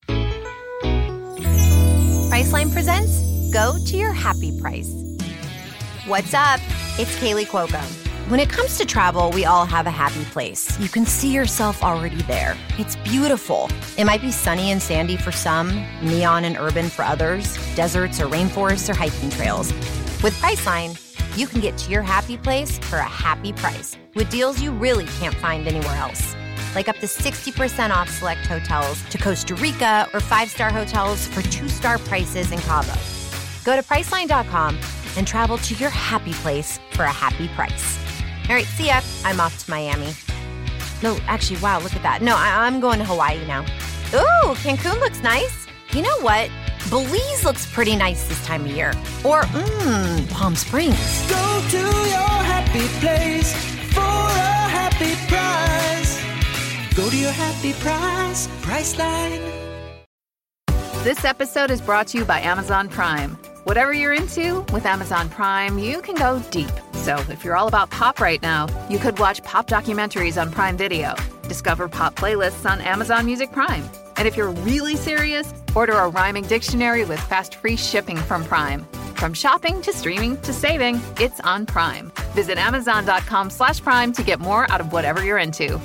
Priceline presents Go to Your Happy Price. What's up? It's Kaylee Cuoco. When it comes to travel, we all have a happy place. You can see yourself already there. It's beautiful. It might be sunny and sandy for some, neon and urban for others, deserts or rainforests or hiking trails. With Priceline, you can get to your happy place for a happy price with deals you really can't find anywhere else. Like up to sixty percent off select hotels to Costa Rica or five-star hotels for two-star prices in Cabo. Go to Priceline dot com and travel to your happy place for a happy price. All right, see ya. I'm off to Miami. No, actually, wow, look at that. No, I- I'm going to Hawaii now. Ooh, Cancun looks nice. You know what? Belize looks pretty nice this time of year. Or, mmm, Palm Springs. Go to your happy place for a happy price. Go to your happy price, Priceline. This episode is brought to you by Amazon Prime. Whatever you're into, with Amazon Prime, you can go deep. So if you're all about pop right now, you could watch pop documentaries on Prime Video, discover pop playlists on Amazon Music Prime. And if you're really serious, order a rhyming dictionary with fast free shipping from Prime. From shopping to streaming to saving, it's on Prime. Visit amazon.com slash prime to get more out of whatever you're into.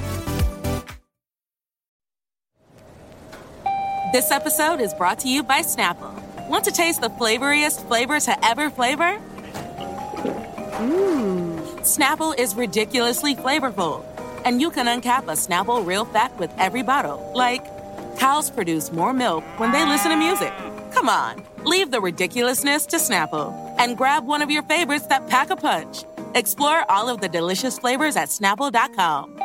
This episode is brought to you by Snapple. Want to taste the flavoriest flavor to ever flavor? Mmm. Snapple is ridiculously flavorful. And you can uncap a Snapple real fact with every bottle. Like, cows produce more milk when they listen to music. Come on, leave the ridiculousness to Snapple and grab one of your favorites that pack a punch. Explore all of the delicious flavors at snapple dot com.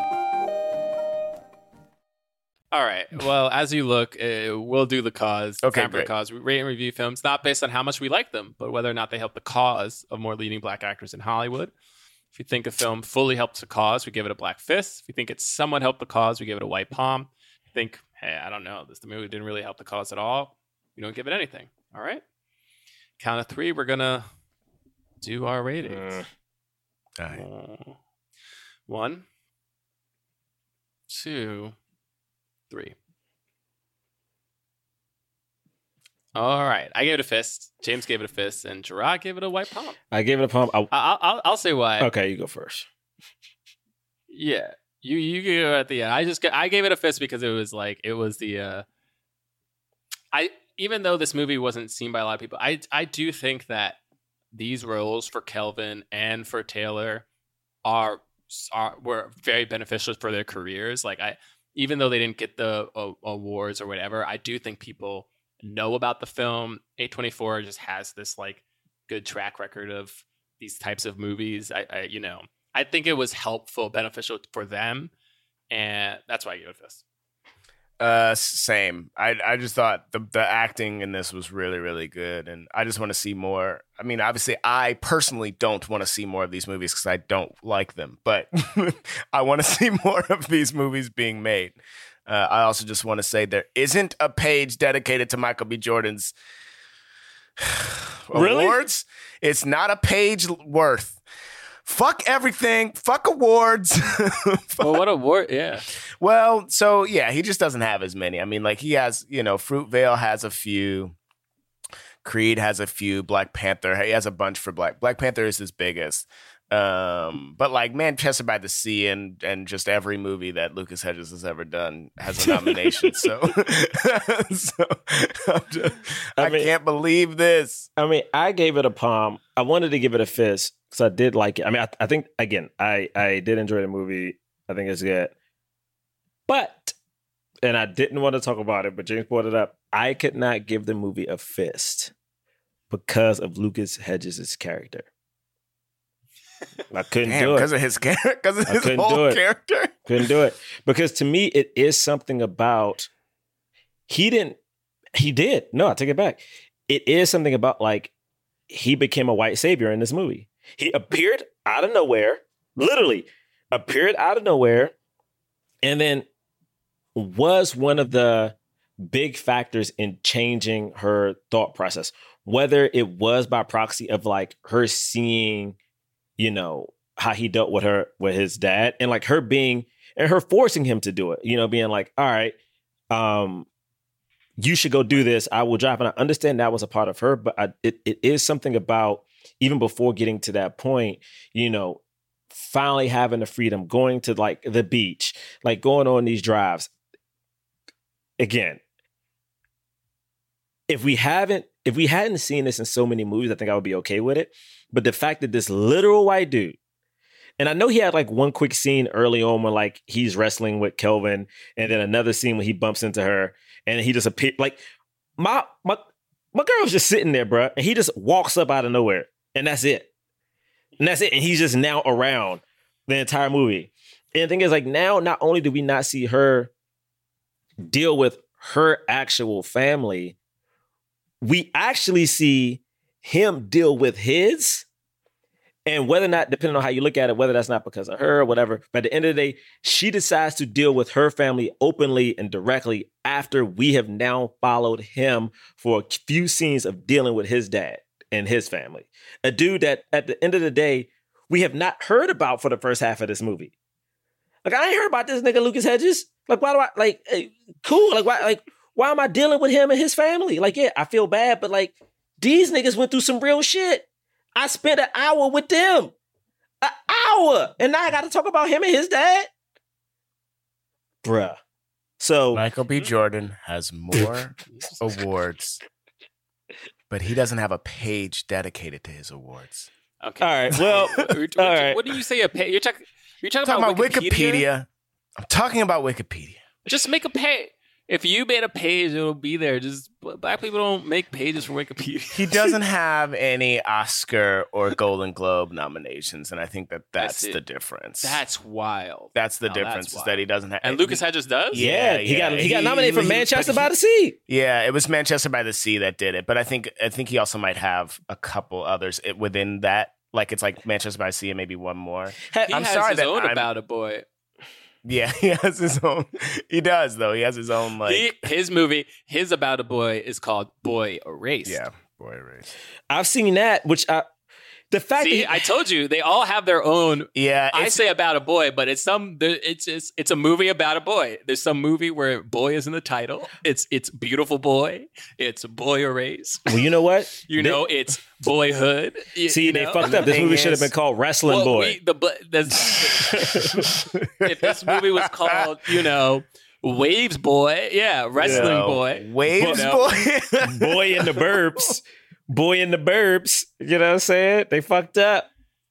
All right. Well, as you look, uh, we'll do the cause. Okay, Time for the great. cause. We rate and review films not based on how much we like them, but whether or not they help the cause of more leading black actors in Hollywood. If you think a film fully helps the cause, we give it a black fist. If you think it somewhat helped the cause, we give it a white palm. If you think, hey, I don't know, this the movie didn't really help the cause at all, we don't give it anything. All right. Count of three, we're gonna do our ratings. Uh, all right. Uh, one, two, three. All right. I gave it a fist. James gave it a fist, and Gerard gave it a white palm. I gave it a palm. I, I'll, I'll, I'll say why. okay, you go first. Yeah, you you go at the end. I just I gave it a fist because it was like it was the. Uh, I even though this movie wasn't seen by a lot of people, I I do think that these roles for Kelvin and for Taylor are are were very beneficial for their careers. Like I, even though they didn't get the uh, awards or whatever, I do think people know about the film. A twenty-four just has this like good track record of these types of movies. I, I you know. I think it was helpful, beneficial for them, and that's why I gave it this. Uh, same. I I just thought the the acting in this was really really good, and I just want to see more. I mean, obviously, I personally don't want to see more of these movies because I don't like them, but I want to see more of these movies being made. Uh, I also just want to say there isn't a page dedicated to Michael B. Jordan's Really? awards. It's not a page worth. Fuck everything. Fuck awards. Well, what award? Yeah. Well, so yeah, he just doesn't have as many. I mean, like he has, you know, Fruitvale has a few. Creed has a few. Black Panther, he has a bunch for Black. Black Panther is his biggest. Um, but like Manchester by the Sea and and just every movie that Lucas Hedges has ever done has a nomination. so, so I'm just, I, I mean- can't believe this. I mean, I gave it a palm. I wanted to give it a fist because I did like it. I mean, I, I think, again, I, I did enjoy the movie. I think it's good. But, and I didn't want to talk about it, but James brought it up. I could not give the movie a fist because of Lucas Hedges' character. I couldn't Damn, do it. because of his character, because of I his couldn't do whole it. character. Couldn't do it. Because to me, it is something about, he didn't, he did. No, I take it back. It is something about like, he became a white savior in this movie. He appeared out of nowhere, literally appeared out of nowhere, and then was one of the big factors in changing her thought process. Whether it was by proxy of like her seeing, you know, how he dealt with her, with his dad, and like her being, and her forcing him to do it, you know, being like, all right, um, you should go do this. I will drive. And I understand that was a part of her, but I, it, it is something about, even before getting to that point, you know, finally having the freedom, going to like the beach, like going on these drives. Again, if we haven't, if we hadn't seen this in so many movies, I think I would be okay with it. But the fact that this literal white dude, and I know he had like one quick scene early on when like he's wrestling with Kelvin, and then another scene when he bumps into her, and he just appears like my my my girl's just sitting there, bro, and he just walks up out of nowhere, and that's it, and that's it, and he's just now around the entire movie. And the thing is, like, now not only do we not see her deal with her actual family, we actually see him deal with his. And whether or not, depending on how you look at it, whether that's not because of her or whatever, but at the end of the day, she decides to deal with her family openly and directly after we have now followed him for a few scenes of dealing with his dad and his family. A dude that at the end of the day, we have not heard about for the first half of this movie. Like, I ain't heard about this nigga Lucas Hedges. Like, why do I, like, hey, cool. Like, why, like, why am I dealing with him and his family? Like, yeah, I feel bad, but like, these niggas went through some real shit. I spent an hour with them. An hour. And now I got to talk about him and his dad? Bruh. So Michael B. Jordan has more awards, but he doesn't have a page dedicated to his awards. Okay. All right. Well, what, what, all right. What do you say? A page? You're, talk, you're talking, talking about, about Wikipedia? Wikipedia. I'm talking about Wikipedia. Just make a page. If you made a page, it'll be there. Just black people don't make pages for Wikipedia. He doesn't have any Oscar or Golden Globe nominations, and I think that that's, that's the difference. That's wild. That's the no, difference that's is that he doesn't have. And Lucas Hedges does. Yeah, yeah, he yeah. got he got nominated he, for Manchester he, by the Sea. Yeah, it was Manchester by the Sea that did it, but I think I think he also might have a couple others within that. Like it's like Manchester by the Sea and maybe one more. He I'm has sorry his that own I'm, About a Boy. Yeah, he has his own. He does though. He has his own like he, his movie. His About a Boy is called Boy Erased. Yeah, Boy Erased. I've seen that, which I. The fact See, that he, I told you they all have their own. Yeah, I say About a Boy, but it's some. It's it's it's a movie about a boy. There's some movie where boy is in the title. It's it's Beautiful Boy. It's Boy Erased. Well, you know what? You they, know, it's Boyhood. You, see, you they know? fucked up. This movie should have been called Wrestling well, Boy. We, the, the, if this movie was called, you know, Waves Boy, yeah, Wrestling yeah. Boy, Waves you know? Boy, Boy in the Burbs, Boy in the Burbs. You know what I'm saying? They fucked up.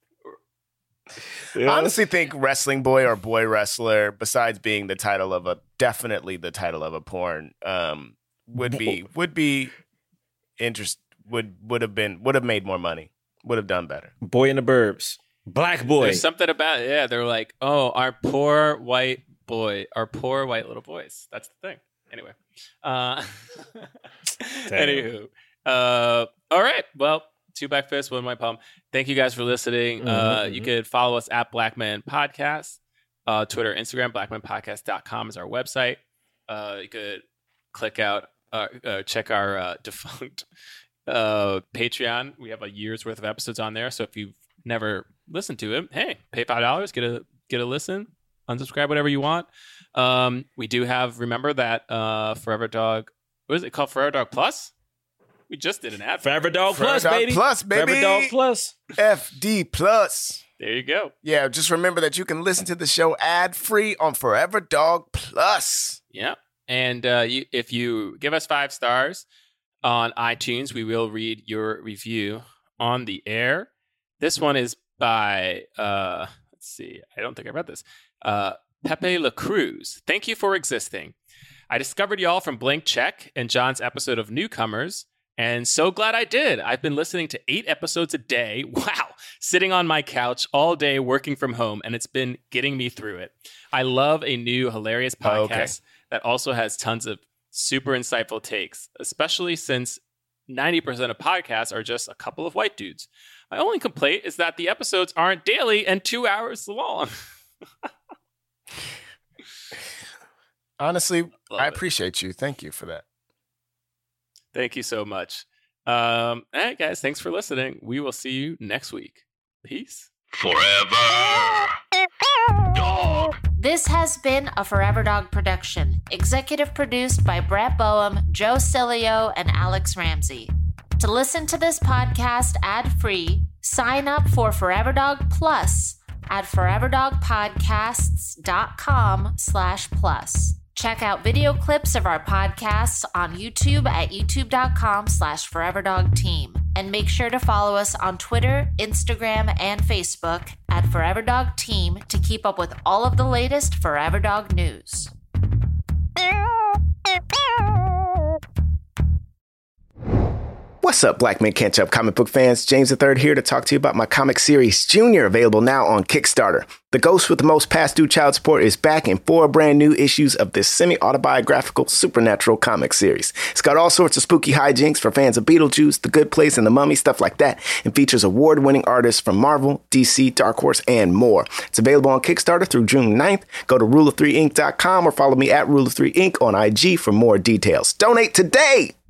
Yeah. I honestly think Wrestling Boy or Boy Wrestler, besides being the title of a, definitely the title of a porn, um, would be would be interest would would have been would have made more money, would have done better. Boy in the Burbs, Black Boy. There's something about it. Yeah, they're like, oh, our poor white boy, our poor white little boys. That's the thing. Anyway, uh, anywho, uh, all right, well. Two back fists, one my palm. Thank you guys for listening. Mm-hmm, uh, mm-hmm. You could follow us at Black Man Podcast, uh, Twitter, Instagram. black man podcast dot com is our website. Uh, you could click out, uh, uh, check our uh, defunct uh, Patreon. We have a year's worth of episodes on there. So if you've never listened to it, hey, pay five dollars, get a get a listen, unsubscribe, whatever you want. Um, we do have. Remember that uh, Forever Dog. What is it called? Forever Dog Plus. We just did an ad. Forever Dog Forever Plus, Dog baby. Plus, baby. Forever Dog Plus. F D Plus. There you go. Yeah, just remember that you can listen to the show ad-free on Forever Dog Plus. Yeah. And uh, you, if you give us five stars on iTunes, we will read your review on the air. This one is by, uh, let's see, I don't think I read this. Uh, Pepe La Cruz. Thank you for existing. I discovered y'all from Blank Check and John's episode of Newcomers. And so glad I did. I've been listening to eight episodes a day. Wow. Sitting on my couch all day working from home, and it's been getting me through it. I love a new hilarious podcast oh, okay. that also has tons of super insightful takes, especially since ninety percent of podcasts are just a couple of white dudes. My only complaint is that the episodes aren't daily and two hours long. Honestly, love I it. appreciate you. Thank you for that. Thank you so much. Um, all right, guys, thanks for listening. We will see you next week. Peace. Forever Dog. This has been a Forever Dog production, executive produced by Brett Boehm, Joe Cilio, and Alex Ramsey. To listen to this podcast ad-free, sign up for Forever Dog Plus at foreverdogpodcasts.com slash plus. Check out video clips of our podcasts on YouTube at youtube.com slash foreverdogteam. And make sure to follow us on Twitter, Instagram, and Facebook at Forever Dog Team to keep up with all of the latest Forever Dog news. What's up, Black Men Can't Jump comic book fans? James the Third here to talk to you about my comic series, Junior, available now on Kickstarter. The ghost with the most past due child support is back in four brand new issues of this semi-autobiographical supernatural comic series. It's got all sorts of spooky hijinks for fans of Beetlejuice, The Good Place, and The Mummy, stuff like that, and features award-winning artists from Marvel, D C, Dark Horse, and more. It's available on Kickstarter through June ninth. Go to rule of three ink dot com or follow me at rule of three ink on I G for more details. Donate today!